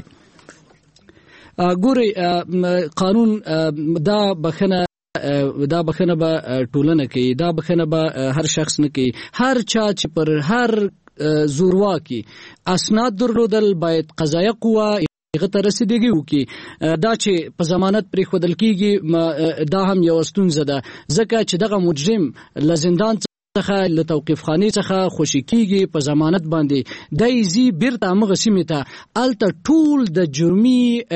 ګوري قانون دا بخنه دا بخنه به ټولنه کوي. دا بخنه به هر شخص نه کوي. هر چا چې پر هر زورواکي اسناد درلودل باید قضایه قوه هغه ته رسیدګي وکي. دا چې په ضمانت پرې خودل کیږي دا هم یو ستونزه ده ځکه چې دغه مجرم له زندان څخه له توقيف خاني څخه خوشی کیږي په ضمانت باندې د ایزي بیرته موږ سیمه ته الته ټول د جرمي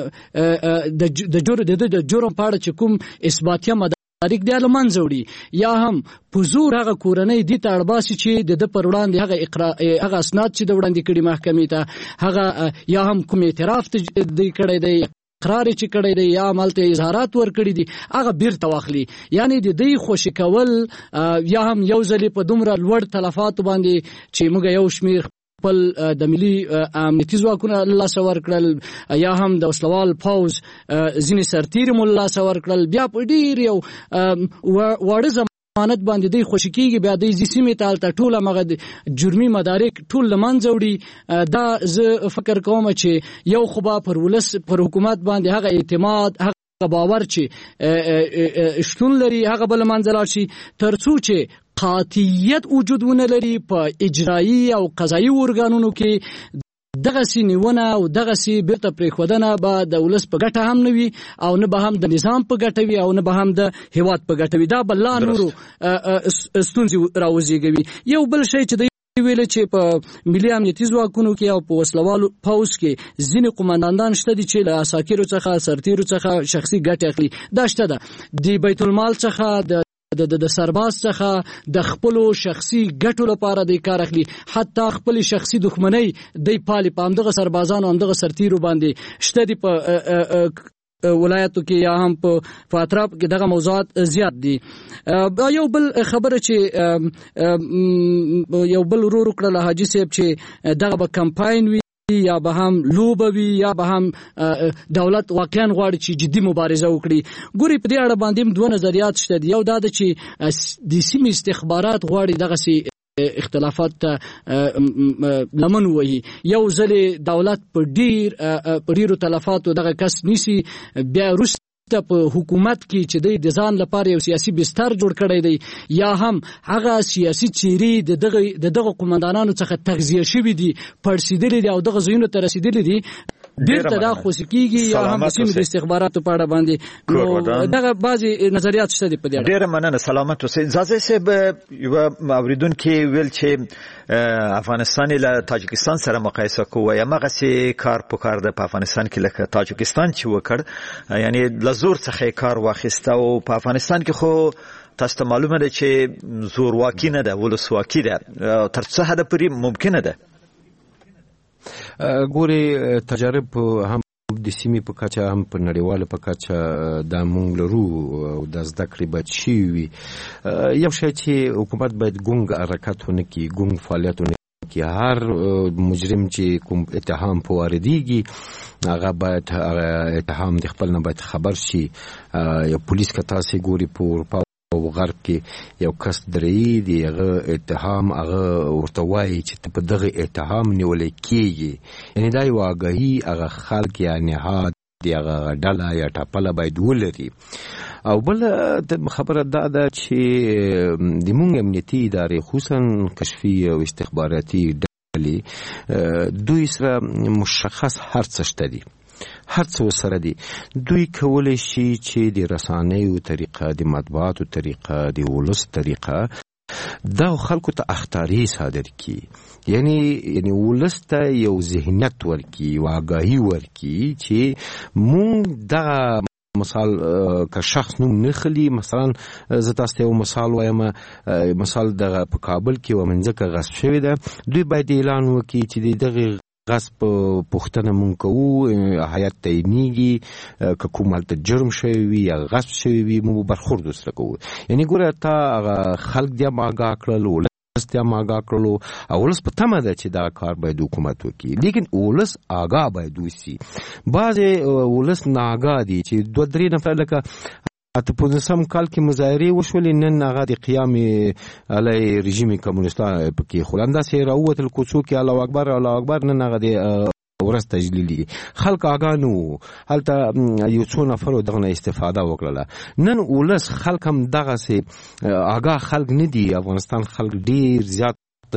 د جرم د جرم په اړه چې کوم اثباتیه مدارک دی لمنځوړي یا هم پزور هغه کورنۍ دي ته اړباسي چې د پر وړاندې هغه اقرار هغه اسناد چې د وړاندې کړي محکمې ته هغه یا هم کوم اعتراف دی کړی دی قرار چې کړی دی یا عملته اظهارات ور کړی دي هغه بیرته واخلي. یعنی د دې خوشی کول یا هم یو ځلې په دومره لوړ تلفات باندې چې موږ یو شمیر خپل د ملي امنیتي ځواکونه الله سور کړل یا هم د وسلوال پوز ځینې سرتیر مولا سور کړل بیا په ډیر یو وړه ضمانت باندې دی خوشی کیږي بیا د سیمې ته ټوله مغه جرمي مدارک ټول لمنځوړي. دا زه فکر کوم چې یو خو به پر ولس پر حکومت باندې هغه اعتماد باور چې شتون لري هغه بل منځلار شي ترڅو چې قاطعیت وجود ونه لري په اجرایی او قضایي ارګانونو کې دغه سینونه او دغه سی بیرته پریښودنه به د ولس په ګټه هم نه وي او نه به هم د نظام په ګټه وي او نه به هم د هیواد په ګټه وي دا بل لا نورو ستونزې راوزېږوي. یو بل شی چې د ویل چې په ملي امنیتي ځواکونو کې او په وسلوالو پوځ کې ځینې قومندانان شته دي چې له عساکرو څخه سرتیرو څخه شخصي ګټې اخلي. دا شته ده د بیت المال څخه د د د سرباز څخه د خپل شخصي ګټو لپاره د کار اخلي حتی خپل شخصي دښمنۍ د پالي په همدغه سربازانو همدغه سرتیرو باندې شته دي په ولایتو کې یا هم په اطراف کې دغه موضوعات زیات دي. یو بل خبره چې یو بل ورور کړل حاجی صاحب چې دغه به کمپاین وي یا به هم لوبه وي یا به هم دولت واقعا غواړي چې جدي مبارزه وکړي. ګوري په دې اړه باندې دوه نظریات شته دي. یو دا ده چې د سیمې استخبارات غواړي دغه سي اختلافات لمن وهي یو ځل دولت په ډیر په ډیرو تلفاتو دغه کس نیسی بیا روس په حکومت کې چې د ځان لپاره یو سیاسي بستر جوړ کړی دی یا هم هغه سیاسي چیرې د دغه د دغه قومندانانو څخه تغذیه شوي دي پړسیدلي دي او دغه ځایونو ته رسیدلي دي بیرته دا خوشي کیږي یا هم د سیمې د استخباراتو په اړه باندې نو دغه بعضي نظریات شته دي په دې اړه. ډیره مننه سلامت اوسئ. زازه صاحب یو اوریدونکو ویل چې افغانستان له تاجکستان سره مقایسه کوي یا مغه سي کار په کار د افغانستان کې لکه تاجکستان چې وکړ یعنی لزور څخه کار واخیسته او په افغانستان کې خو تاسو ته معلومه ده چې زور واکي نه ده ولسواکي ده تر څه حد پورې ممکنه ده. ګوري تجارب هم د سیمې په کچه هم په نړیواله په کچه د مونږ لرو او د زده کړې باید شي وي. یو شی چې حکومت باید ګونګ حرکت ونه کړي ګونګ فعالیت ونه کړي. هر مجرم چې کوم اتهام په واردېږي هغه باید اتهام د خپل نه باید خبر شي. یا پولیس که تاسې ګوري په اروپا او غرب کې یو کس درې دی هغه اتهام هغه ورته وایي چې په دغه اتهام نیولې کېږي یعنی دا یو آګاهي هغه خلک یا نهاد دی هغه ډله یا ټاپله باید ولري. او بل خبره دا ده چې د مونږ امنیتي ادارې خصوصا کشفي او استخباراتي ډلې دوی سره مشخص هر څه شته دي هر څه سره دي. دوی کولی شي چې د رسانیو طریقه د مطبوعاتو طریقه د ولس طریقه دا خلکو ته اخطاری صادر کی یعنی یعنی ولس ته یو ذهنیت ورکی او آگاهی ورکی چې مونږ دا مثال که شخص نوم نخلی مثلا زه تاسو ته یو مثال وایم مثال د په کابل کې و منځکه غصب شوی ده دوی باید اعلان وکړي چې دغه غصب پوښتنه مونږ کوو هیات تعینیږي که کوم هلته جرم شوی وي یا غصب شوی وي مونږ برخورد ورسره کوو. یعنې ګوره تا خلک دې هم آګاه کړل ولس دې هم آګاه کړلو او ولس په تمه ده چې دا کار باید حکومت وکړي لیکن ولس آګاه باید وسي. بعضې ولس ناآګاه دي چې دوه درې نفر لکه اته پنځوسم کال کې مظاهرې وشولې نن هغه د قیام علی رژیم کمونیستان پکې خو همداسې راووتل کوڅو کې الله اکبر الله اکبر نن هغه د ورځ تجلیلي خلک آګاه نه وو هلته یو څو نفرو دغه نه استفاده وکړله. نن ولس خلک هم دغسې آګاه خلک نه دي. افغانستان خلک ډېر زیات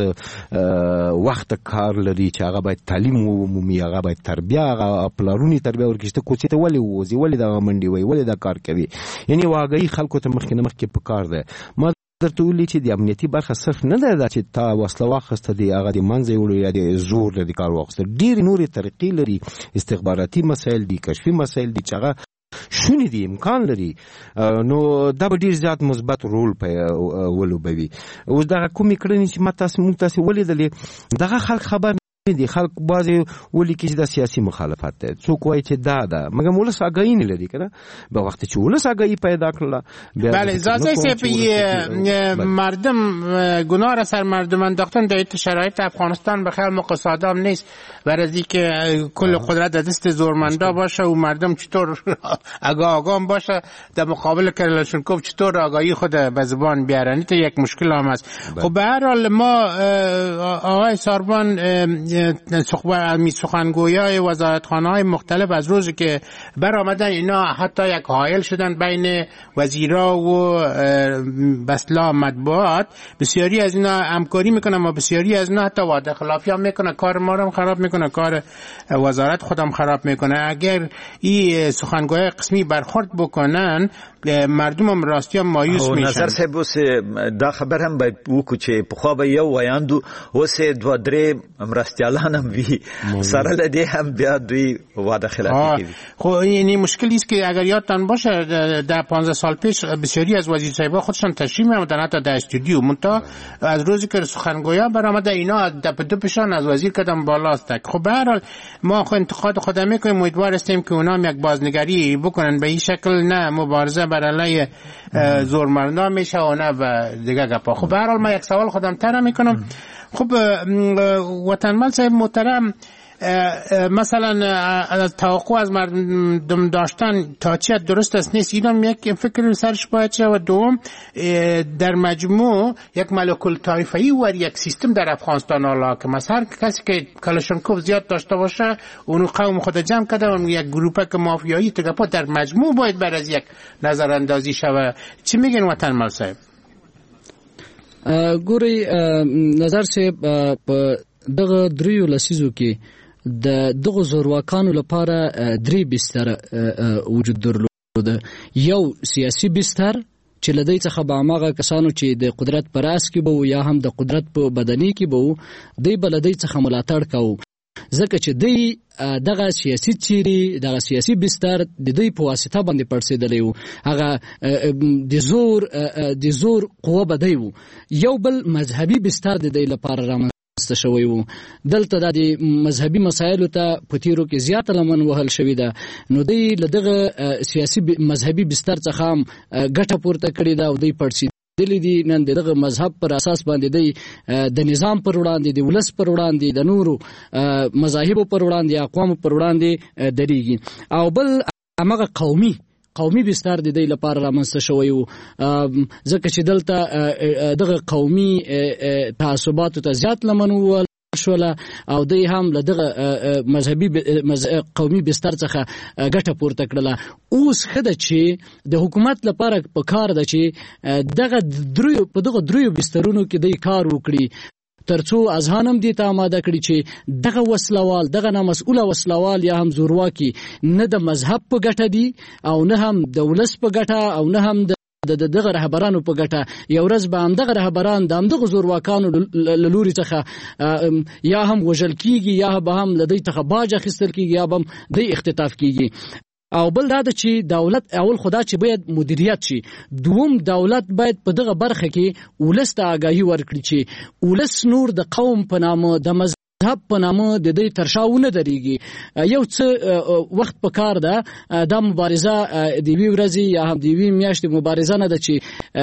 وخت کار لري چې هغه باید تعلیم ومومي هغه باید تربیه هغه پلارونی تربیه ورکړي چې کوڅې ته ولې ووځي ولې دغه منډې وایي ولې دا کار کوي یعنې واقعي خلکو ته مخکې نه مخکې په کار ده. ما درته ویلي چې د امنیتي برخه صرف نه ده چې تا وسله واخیسته دی هغه د منځه یې وړو یا د زور لري کار واخیسته ډېرې نورې طریقې لري استخباراتي مسایل دي کشفي مسایل دي چې هغه شونې دي امکان لري نو دا به ډېر زیات مثبت رول ولوبوي. اوس دغه کومې کړنې چې ما تاسې موږ تاسې ولیدلې دغه خلک خبر نه دي. خلک بعضې ولیکي چې دا سیاسي مخالفت دی څوک وایي چې دا ده مګر ولس آګاهي نه لري که نه به وقتی چې ولس آگاهی پیدا کړله بله اجازه سیب مردم گناه را سر مردم انداختن در شرایط افغانستان به خیال موقع صادم نیست برای که کل قدرت در دست زورمندا باشه و مردم چطور آگاه آگاه باشه در مقابل کلاشینکوف چطور آگاهی خود به زبان بیارن. این یک مشکل هم است. خب به هر حال ما آقای ساربان می سخنگویای وزارتخانه‌های مختلف از روزی که برآمدن اینا حتی یک حائل شدن بین وزیرا و بسلا مطبوعات، بسیاری از اینا همکاری میکنن و بسیاری از اینا حتی وعده خلافی هم میکنه، کار ما رو خراب میکنه، کار وزارت خودم خراب میکنه. اگر این سخنگوی قسمی برخورد بکنن مردم هم راستی هم مایوس میشن. نظر صاحب اوس دا خبر هم باید وکړو چې پخوا به یو ویاندو اوس دوه درې مرستیالان هم وي سره له دې هم بیا دوی وعده خلافی کوي. خب یعنی مشکلی است که اگر یادتان باشه در پانزده سال پیش بسیاری از وزیر صاحبا خودشان تشریف می‌آوردن حتی در استودیو، منتها از روزی که سخنگویا برآمده اینا دپ دپشان از وزیر کدام بالاست. خب به هر حال ما خو انتقاد خودم میکنیم، امیدوار هستیم که اونا هم یک بازنگری بکنن به این شکل، نه مبارزه بر علیه زورمردا میشه و نه و دیگه گپا. خب به هر حال ما یک سوال خودم طرح میکنم. خب وطنمال صاحب محترم، مثلا توقع از مردم داشتن تا چه درست است نیست، اینم یک فکر سرش باید شه. و دوم در مجموع یک ملکل طایفه‌ای و یک سیستم در افغانستان حالا که مثلا هر کسی که کلاشنکوف زیاد داشته باشه اون قوم خود جمع کرده اون یک گروپک مافیایی تگپا در مجموع باید بر از یک نظر اندازی شوه. چی میگن وطن مال صاحب؟ ګوري نظر صاحب په دغه دریو لسیزو کې د دغه زورواکانو لپاره درې بستر وجود درلود. یو سیاسي بستر چې لدی څخه به هغه کسانو چې د قدرت پر اس کې بو یا هم د قدرت په بدني کې بو دی بلدی څخه ملاتړ کوو، ځکه چې دی دغه سیاسي چیرې دغه سیاسي بستر د دوی په واسطه باندې پړسېدلی وو، هغه د زور د زور قوه به دی وو. یو بل مذهبي بستر د دوی لپاره رامنځته شوی وو. دلته د مذهبي مسایلو ته په تیرو کې زیاته لمن وهل شوې ده، نو دوی له دغه سیاسي مذهبي بستر څخه هم ګټه پورته کړې ده او دوی پړسېدلي دلی دی. نن دغه مذهب پر اساس باندې دی د نظام پر وړاندې، د ولس پر وړاندې، د نورو مذاهبو پر وړاندې، اقوامو پر وړاندې دریږي. او بل هغه قومي قومي بستر د دې لپاره رامنځته شوی وو، ځکه چې دلته دغه قومي تعصباتو ته زیات لمن ووهل شوله او دوی هم له دغه مذهبي قومي بستر څخه ګټه پورته کړله. اوس ښه ده چې د حکومت لپاره په کار ده چې دغه دریو په دغه دریو بسترونو کې دوی کار وکړي، ترڅو اذهان هم دې ته آماده کړي چې دغه وسلوال، دغه نامسؤوله وسلوال یا هم زورواکي نه د مذهب په ګټه دي او نه هم د ولس په ګټه او نه هم د د دغه رهبرانو په ګټه. یو ورځ به همدغه رهبران د همدغه زورواکانو له لوري څخه یا هم وژل کیږي یا به هم له دوی څخه باج اخیستل کیږي یا به هم دوی اختطاف کیږي. او بل دا ده چې دولت اول خدا چې باید مدیریت شي، دوم دولت باید په دغه برخه کې ولس ته آګاهي ورکړي چې ولس نور د قوم په نامه د مذهب په نامه د دې تر شا ونه درېږي. یو څه وخت په کار ده دا مبارزه د یوې ورځې یا هم د یوې میاشتې مبارزه نه ده چې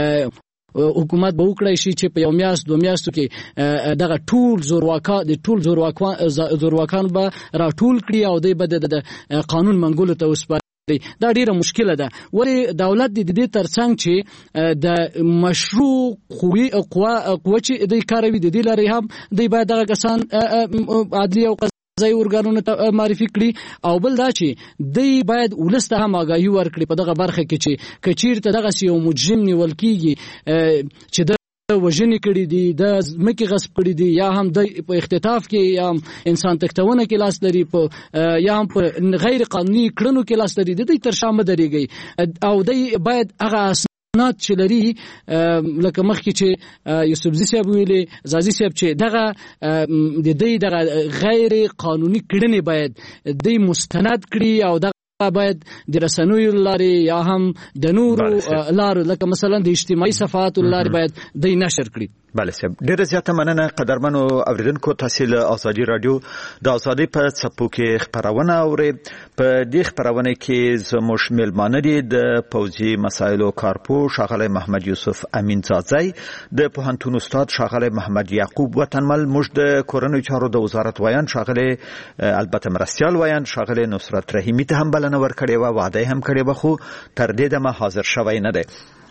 حکومت به وکړی شي چې په یو میاشت دوه میاشتو کې دغه ټول زورواکان د ټول زورواکان به راټول کړي او دوی به د قانون منګولو ته وسپاري. دا ډیره مشکله ده، ولې دولت د دې ترڅنګ چې د مشروع قوه قوه چې دوی کاروي د دې لارې هم دوی باید دغه کسان عدلي او قضایي ارګانونو ته معرفي کړي. او بل دا چې دوی باید ولس ته هم آګاهي ورکړي په دغه برخه کې چې که چیرته دغسې یو مجرم نیول کېږي چې د وژنې کړي دي، د ځمکې غصب کړي دي، یا هم د په اختطاف کې یا هم انسان تښتونه کې لاس لري، په یا هم په غیر قانوني کړنو کې لاس لري، د دوی تر شا مه درېږئ. او دوی باید هغه اسناد چې لري لکه مخکې چې یوسفزي صاحب ویلې، زازي صاحب چې دغه د دوی دغه غیر قانوني کړنې باید دوی مستند کړي او دغه باید د رسنیو لارې یا هم د نورو لارو لکه مثلا د اجتماعي صفحاتو لارې باید دوی نشر کړي. بله صاحب، ډېره زیاته مننه قدرمنو اوریدونکو. تاسو له ازادي رادیو د ازادۍ په څپو کې خپرونه اورئ. په دې خپرونه کې زموږ میلمانه دي د پوځي مسایلو کارپوه ښاغلی محمد یوسف امین ځاځی، د پوهنتون استاد ښاغلی محمد یعقوب وطنمل، موږ د کورنیو چارو د وزارت ویاند ښاغلی البته مرستیال ویاند ښاغلی نصرت رحیمي ته هم بلنه ورکړې وه، وعده هم کړې وه، خو تر دې دمه حاضر شوی نه دی.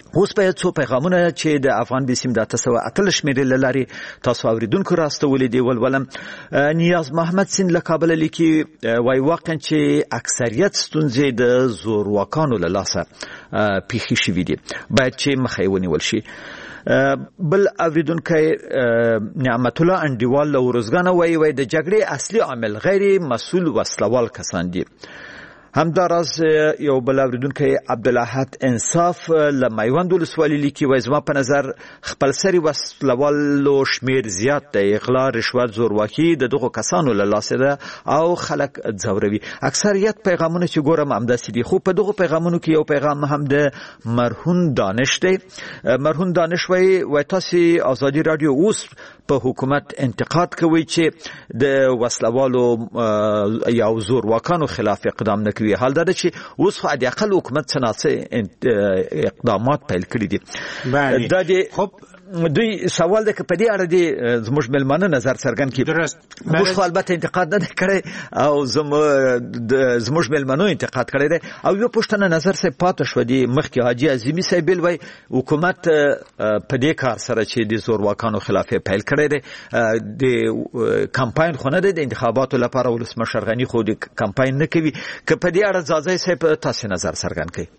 اوس په څو پیغامونه چې د افغان بیسیم د تاسو اتل شمیرې لاري تاسو اوریدونکو راستولې دی ولولم. نیاز محمد سین له کابل لیکي وای واقعا چې اکثریت ستونزې د زورواکانو له لاسه پیښې شوې دي باید چې مخه ونیول شي. بل اوریدونکو نعمت الله انډیوال له ورزګانه وای وای د جګړې اصلي عامل غیر مسؤل وسلوال کسان دي. همداراز یو بل اوریدونکو عبدالاحد انصاف له میوند ولسوالۍ لیکي وای زما په نظر خپل سری وسلوالو شمیر زیات دی. اغلا رشوت زورواکي د دغو کسانو له لاسه ده او خلک ځوروي. اکثریت پیغامونه چې ګورم همداسې دي. خو په دغو پیغامونو کې یو پیغام هم د مرهون دانش دی. مرهون دانش وای وای تاسو آزادي رادیو اوس په حکومت انتقاد کوي چې د وسلوالو یا زورواکانو خلاف اقدام نه کوي. حال دا چې اوس خو د اقل حکومت څنګه اقدامات پیل کړی دي. دا دي خب دوی سوال ده که په دې اړه دي زموږ ملمانه نظر څرګند کړي. موږ خو البته انتقاد نه کړی او زموږ ملمانو انتقاد کړی دی او یو پښتنه نظر سه پاتې شو دی مخکې حاجی عظیمی صاحب وی حکومت په دې کار سره چې د زورواکانو خلاف پیل کړی دی د کمپاین خو نه دی د انتخاباتو لپاره ولسمشر غنی خو د کمپاین نه کوي. که په دې اړه ځاځي صاحب تاسو نظر څرګند کړئ.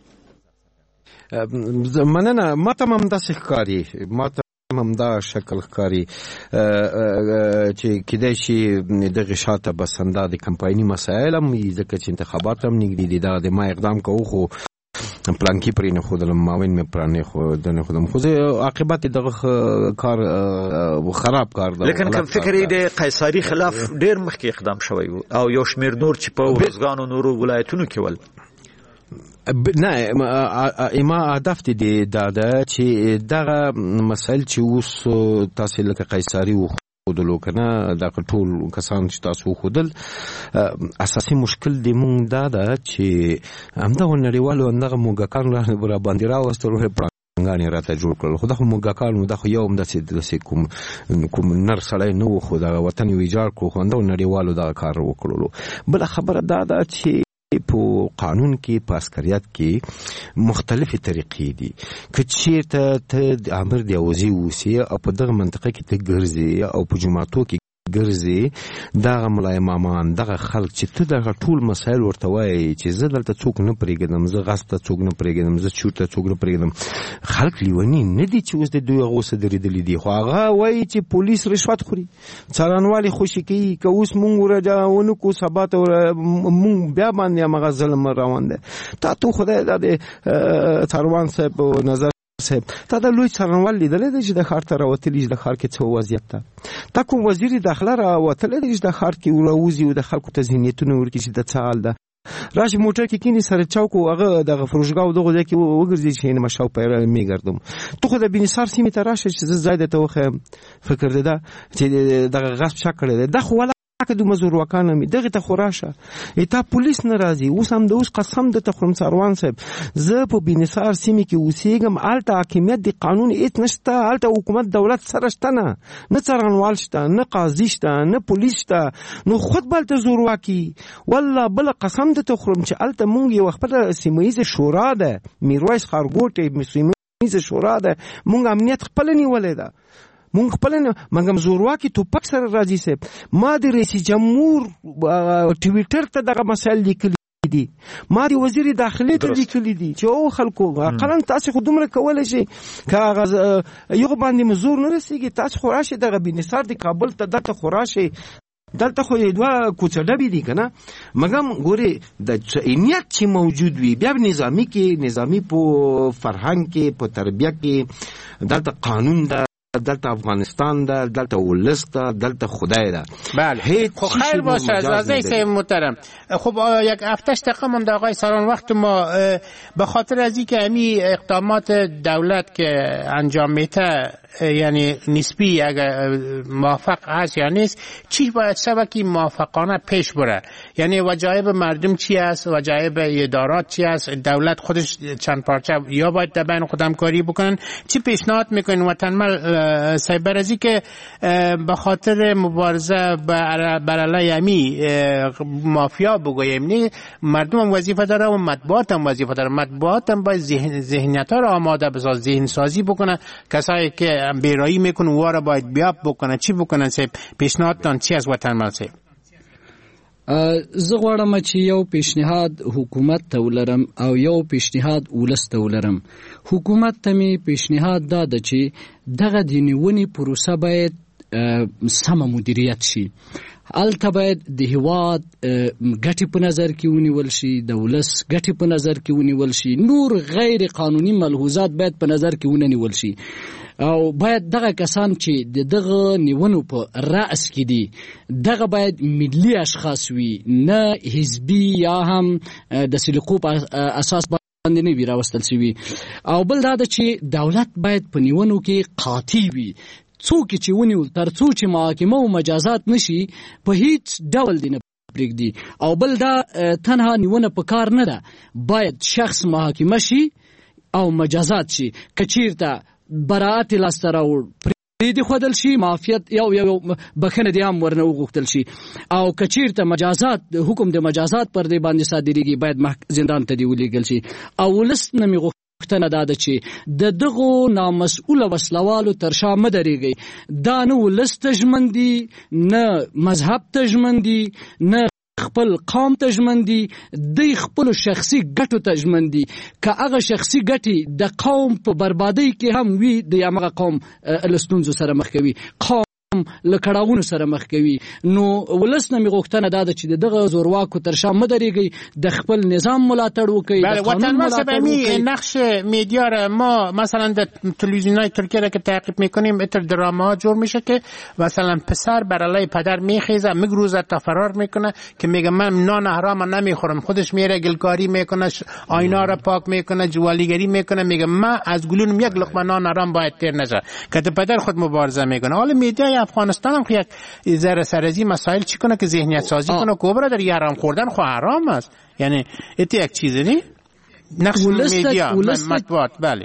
مننه. ما ته هم داسې ښکاري ما ته هم دا شکل ښکاري چې کېدای شي دغه شاته بسنده د کمپایني مسایل هم ځکه چې انتخابات هم نږدې دي. دا د ما اقدام کوو خو پلانکی پرې نه خودلم ماوین مې پرانه خو دنه خودم خو عاقبت دغه کار خراب کار ده. لیکن کوم فکر د قیصری خلاف ډیر مخکې اقدام شوی او یو شمیر نور چې په ورزګانو نورو ولایتونو کې ول نه ما هدف دي دا ده چې دغه مسایل چې اوس تاسو لکه قیصری و خودلو کنه دا ټول کسان چې تاسو خودل اساسي مشکل دی مونږ دا ده چې همدا نړیوالو اندغه موګکان را باندې راوستل پړنګانی راته جوړ کړل. خو دا خو موګکان دا خو یو هم د کوم کوم نر سړی نه و خو دا وطن ویجاړ کړو خو دا نړیوالو دا کار وکړلو. بل خبره دا ده چې په قانون کې په عسکریت کې مختلفې طریقې دي. که چیرته ته د امر دی اوزي اوسي او په دغه منطقه کې ته ګرځي او په جماعتو کې ګرځي دغه ملای مامان دغه خلک چې ته دغه ټول مسایل ورته وایي چې زه دلته څوک نه پرېږدم زه غصب ته څوک نه پرېږدم زه چور ته څوک نه پرېږدم. خلک لیوني نه دي چې اوس د دوی هغه څه درېدلي دي خو هغه وایي چې پولیس رشوت خوري څارنوالي خوشي کوي. که اوس مونږ ورجاونه کو سبا ته مونږ بیا باندې هغه ظلم روان دی. تا تو خدای دا د څاروان صاحب نظر صاحب تا دا لوی څارنوال لیدلې دی چې د ښار ته راوتلی د ښار کې څه وضعیت ده. تا کوم وزیر داخله راوتلی دی چې د ښار کې راوځي او د خلکو ته ذهنیتونه ورکړي چې د څه حال ده. راشي موټر کې کینی سره چوک او هغه دغه فروشګاو دغه ځای کې وګرځي چې نه مشاو پیره میګردم. ته خو د بنصار سیمه ته راشه چې زاید ته وخه فکر ده چې دغه غصب شک کړی ده خو ولا که د مزور وکانه می دغه ته خوراشه ایته پولیس ناراضي. اوس هم د اوس قسم د تخرم سروان صاحب زه په بنصار سیمه کې اوسېږم الته حاکمیت د قانون ایت نشته الته حکومت دولت سره شته نه نه څارنوال شته نه قاضي شته نه پولیس شته نو خود بلته زور واکي. والله بل قسم د تخرم چې الته مونږ یو خپل سیمایي شورا ده میرویس خارګوټي سیمایي شورا ده مونږ امنیت خپل نیولې ده مونږ خپل نه منګم زورواکي توپک سره راځي صاحب. ما د رئیس جمهور ټویټر ته دغه مسایل لیکلي دي ما د وزیر داخلي ته لیکلي دي چې او خلکو قلم تاسو خو دومره کولای شي کاغذ یو باندې مزور نه رسیږي تاسو خو راشي دغه بنصار د کابل ته دته خو راشي دلته خو دوه کوڅډبي دي کنه مګم ګوري د امنیت چې موجود وي بیا نظامی کې نظامی په فرهنګ کې په تربیه کې دلته قانون ده دلته افغانستان ده دلته ولس ده دلته خدای ده. بله خب خیر باشه عزیزای سه محترم. خب یک هفتهش دقیقه من در آقای ساران وقت ما به خاطر از اینکه امی اقدامات دولت که انجام میده یعنی نسبی اگر موافق هست یا نیست چی باید سبکی موافقانه پیش بره یعنی وجایب مردم چی است وجایب ادارات چی است دولت خودش چند پارچه یا باید در بین خودم کاری بکنن چی پیشنهاد میکنین وطنمل سایبر ازی که به خاطر مبارزه بر علیه امی مافیا بگویم نی مردم هم وظیفه داره و مطبوعات هم وظیفه داره. مطبوعات هم باید ذهن ذهنیت ها رو آماده بساز، ذهن سازی بکنه. کسایی که بیرایی میکنه واره باید بیاب بکنه. چی بکنن سیب؟ پیشنهادتان چی از وطن مل سیب؟ زه غواړم چې یو پیشنهاد حکومت ته ولرم او یو پیشنهاد ولس ته ولرم. حکومت ته می پیشنهاد دا ده چې دغه د نیونې پروسه باید سمه مدیریت شي. الته باید د هیواد ګټې په نظر کې ونیول شي، د ولس ګټې په نظر کې ونیول شي، نور غیر قانوني ملحوظات باید په نظر کې ونه نیول شي. او باید دغه کسان چې د دغه نیونو په رأس کې دي دغه باید ملي اشخاص وي، نه حزبي یا هم د سلیقو په اساس باندې نه وي راوستل شوي. او بل دا ده چې دولت باید په نیونو کې قاطع وي. څوک چې ونیول تر څو چې محاکمه او مجازات نشي په هیڅ ډول دی نه پرېږدي. او بل دا تنها نیونه په کار نه ده، باید شخص محاکمه شي او مجازات شي. که چیرته براءت لاسته راوړ پرېږدي ښودل شي، معافیت یو یو بخښنه دې هم ورنه وغوښتل شي. او که چیرته مجازات حکم د مجازات پر دې باندې صادریږي باید زندان ته دې ولېږل شي. او ولس نه مې غوښتنه دا ده چې د دغو نامسؤله وسلوالو تر شا مه درېږئ. دا نه ولس ته ژمن دي، نه مذهب ته ژمن دي، نه خپل قوم ته ژمن دي، دوی خپلو شخصي ګټو ته ژمن دي. که هغه شخصي ګټې د قوم په بربادۍ کې هم وي د همغه قوم له ستونزو سره مخ کوي، قوم له کړاوونو سره مخ کوي. نو ولس نه مې غوښتنه دا ده چې د دغه زورواکو تر شا مه درېږئ، د خپل نظام ملاتړ وکړئ، د قانون ملاتړ وکړئ. نقش میدیا را ما مثلا در تلویزیون‌های ترکیه را که تعقیب میکنیم اتر دراما ها جور میشه که مثلا پسر بر علیه پدر میخیزه میگروزه تا فرار میکنه که میگه من نان حرام نمیخورم، خودش میره گلکاری میکنه، آینا را پاک میکنه، جوالیگری میکنه، میگه من از گلونم یک لقمه نان حرام باید تیر نشه که پدر خود مبارزه میکنه. حالا میدیا افغانستان هم یک ذره سرزی مسائل چی کنه که ذهنیت سازی کنه که برادر یه حرام خوردن خو حرام است. یعنی ایت یک چیزی نی نقش میدیا مطبوعات. بله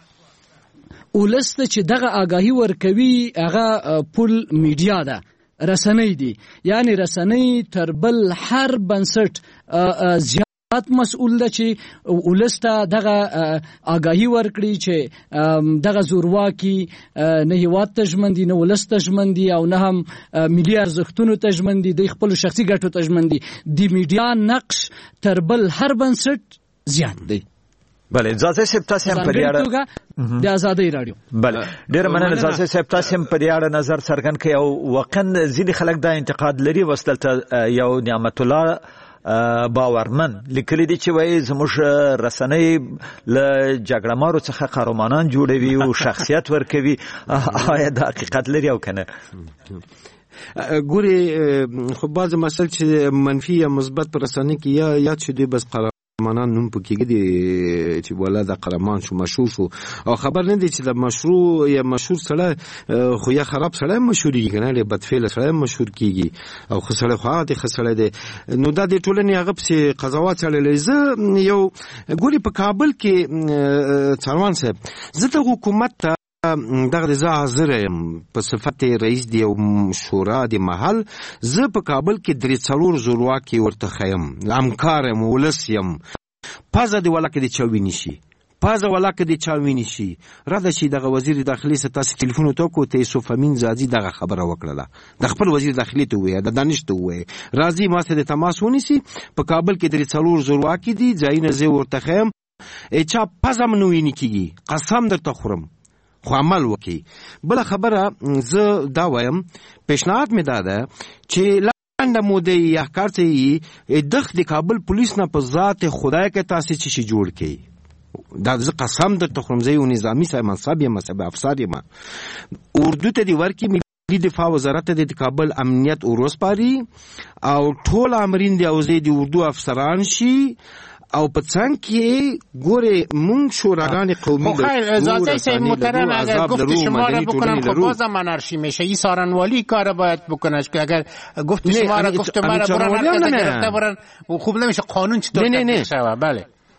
ولست چې دغه آگاهی ورکوي هغه پول میډیا ده، رسنۍ دي. یعنی رسنۍ تر بل هر بنسټ زیات مسؤل ده چې ولسته دغه آگاهی ورکړي چې دغه زورواکي نه هیواد ته ژمن دي، نه ولس ته ژمن دي، او نه هم ملي ارزښتونو ته ژمن دي، د خپلو شخصي ګټو ته ژمن دي. د میډیا نقش تر بل هر بنسټ زیات دی. بله ځاځي صاحب تاسو هم په دې اړه د آزادۍ رادیو بله ډېر مننه ځاځي صاحب تاسو هم په دې اړه نظر څرګند کړئ. او واقعا ځینې خلک دا انتقاد لري وستلته یو نعمت الله باورمن لیکلي دي چې وایي زموږ رسنۍ له جګړهمارو څخه قهرمانان جوړوي او شخصیت ورکوي. آیا دا حقیقت لري او که نه؟ ګورې خو بعضې مسایل چې منفي یا مثبت په رسنۍ کې یا یاد شو دوی بس قهرمانان نوم پکې دي چې والا د قهرمان شو مشهور شو او خبر نه دی چې د مشروع یا مشهور سره خو یا خراب سره مشهوري کنه له بدفعل سره مشهور کیږي او خو سره خو عادي خسره دی. نو دا د ټولنې هغه په قضاوت سره لزه یو ګوري په کابل کې څاروان صاحب زه د حکومت ته دغه زه حاضر یم په صفت رئیس دی او شورا دی محل. زه په کابل کې درې څلور زورواکي ورته خیم همکار یم ولس یم. پازه دی ولا کې د چا ویني شي، پازه ولا کې د چا ویني شي. راځه چې دغه وزیر داخلي ست تاسو ټلیفون وکړو ته یوسف امین زادي دغه خبره وکړه، د خپل وزیر داخلي ته وایي، د دانش ته وایي راځي ما سره د تماس ونیسي. په کابل کې درې څلور زورواکي دي ځایونه زه ورته خیم اچا پازه منو ویني کیږي، قسم درته خورم خو عمل وکي. بل خبره زه دا وایم پیشنهاد مې دا ده چې لنډه موده یا کار ته دغه د کابل پولیس نه په ذات خدای کې تاسو چې شي جوړ کړي. دا زه قسم درته خورم زه یو نظامي صاحب منصب یم، صاحب افسر یم. اردو ته دی ورکی ملي دفاع وزارت د کابل امنیت اوروس پاري او ټول امرین دی او زه د اردو افسران شي او په څنګ کې ګوره مونږ شوراګان قومي ده. خیر ذاتی صاحب محترم اگر گفت شما را بکنن خب بازم انارشی میشه. این سارنوالی کار باید بکنش که اگر گفت شما را گفت مرا برن هر کسی گرفته برن خوب نمیشه. قانون چطور تطبیق شود؟ بله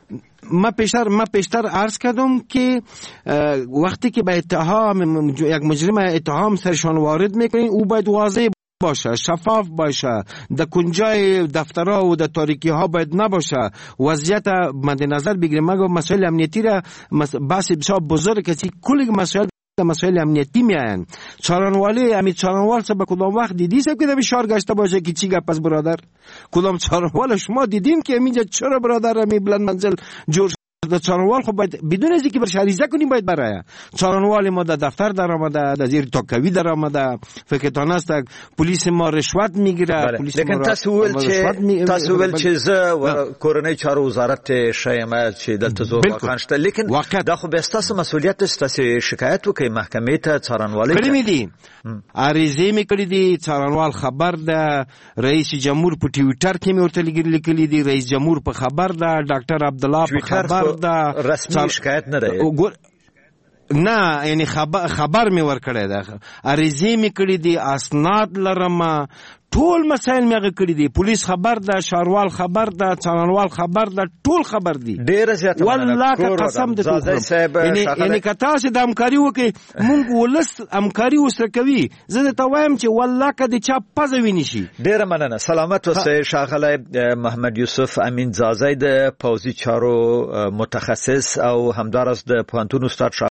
ما پیشتر ما پیشتر عرض کردم که وقتی که به اتهام یک مجرم اتهام سرشان وارد میکنین او باید واضح باشه، شفاف باشه، در کنجای دفترها و در تاریکی ها باید نباشه، وضعیت مد نظر بگیریم. مگه مسائل امنیتی را بحث بسیار بزرگ کسی کل مسائل مسائل امنیتی میاین. چارانوالی امید چارانوال سه به کدام وقت دیدی سب که در شهر گشته باشه که چی گپ است برادر؟ کدام چارانوال شما دیدین که اینجا چرا برادر می بلند منزل جور در چارانوال خب باید بدون از اینکه بر شریزه کنیم باید برای چارانوال ما در دفتر در آمده، در زیر تاکوی در آمده، فکرتان است پلیس ما رشوت میگیره. لیکن تاسو چې تاسو ول چې زه کورنۍ چارو وزارت شایمه چې دلته زور واقع شته، لیکن دا خو به تاسو مسؤلیت است چې شکایت وکړئ محکمې ته چارانوالۍ کړی می دي عریضه می کړی دي. چارانوال خبر ده، رئیس جمهور په ټویټر کې می ورته لیکلی دي، رئیس جمهور په خبر ده، ډاکټر عبدالله په خبر دا رسمي شکایت نه ده نه، یعنی خبر خبر می ور کړی ده، عریضه می کړی دي، اسناد لرم، ټول مسائل می کړی دي، پولیس خبر ده، شاروال خبر ده، چارانوال خبر ده، ټول خبر دي. ډیر زیاته والله که قسم ده یعنی یعنی که تاسو د همکاري وکړي مونږ ولس همکاري وسره کوي. زه ته وایم چې والله که د چا پزه ویني شي. ډیر مننه. سلامت اوسئ ښاغلی محمد یوسف امین زازی د پوځي چارو متخصص او همدارس د پوهنتون استاد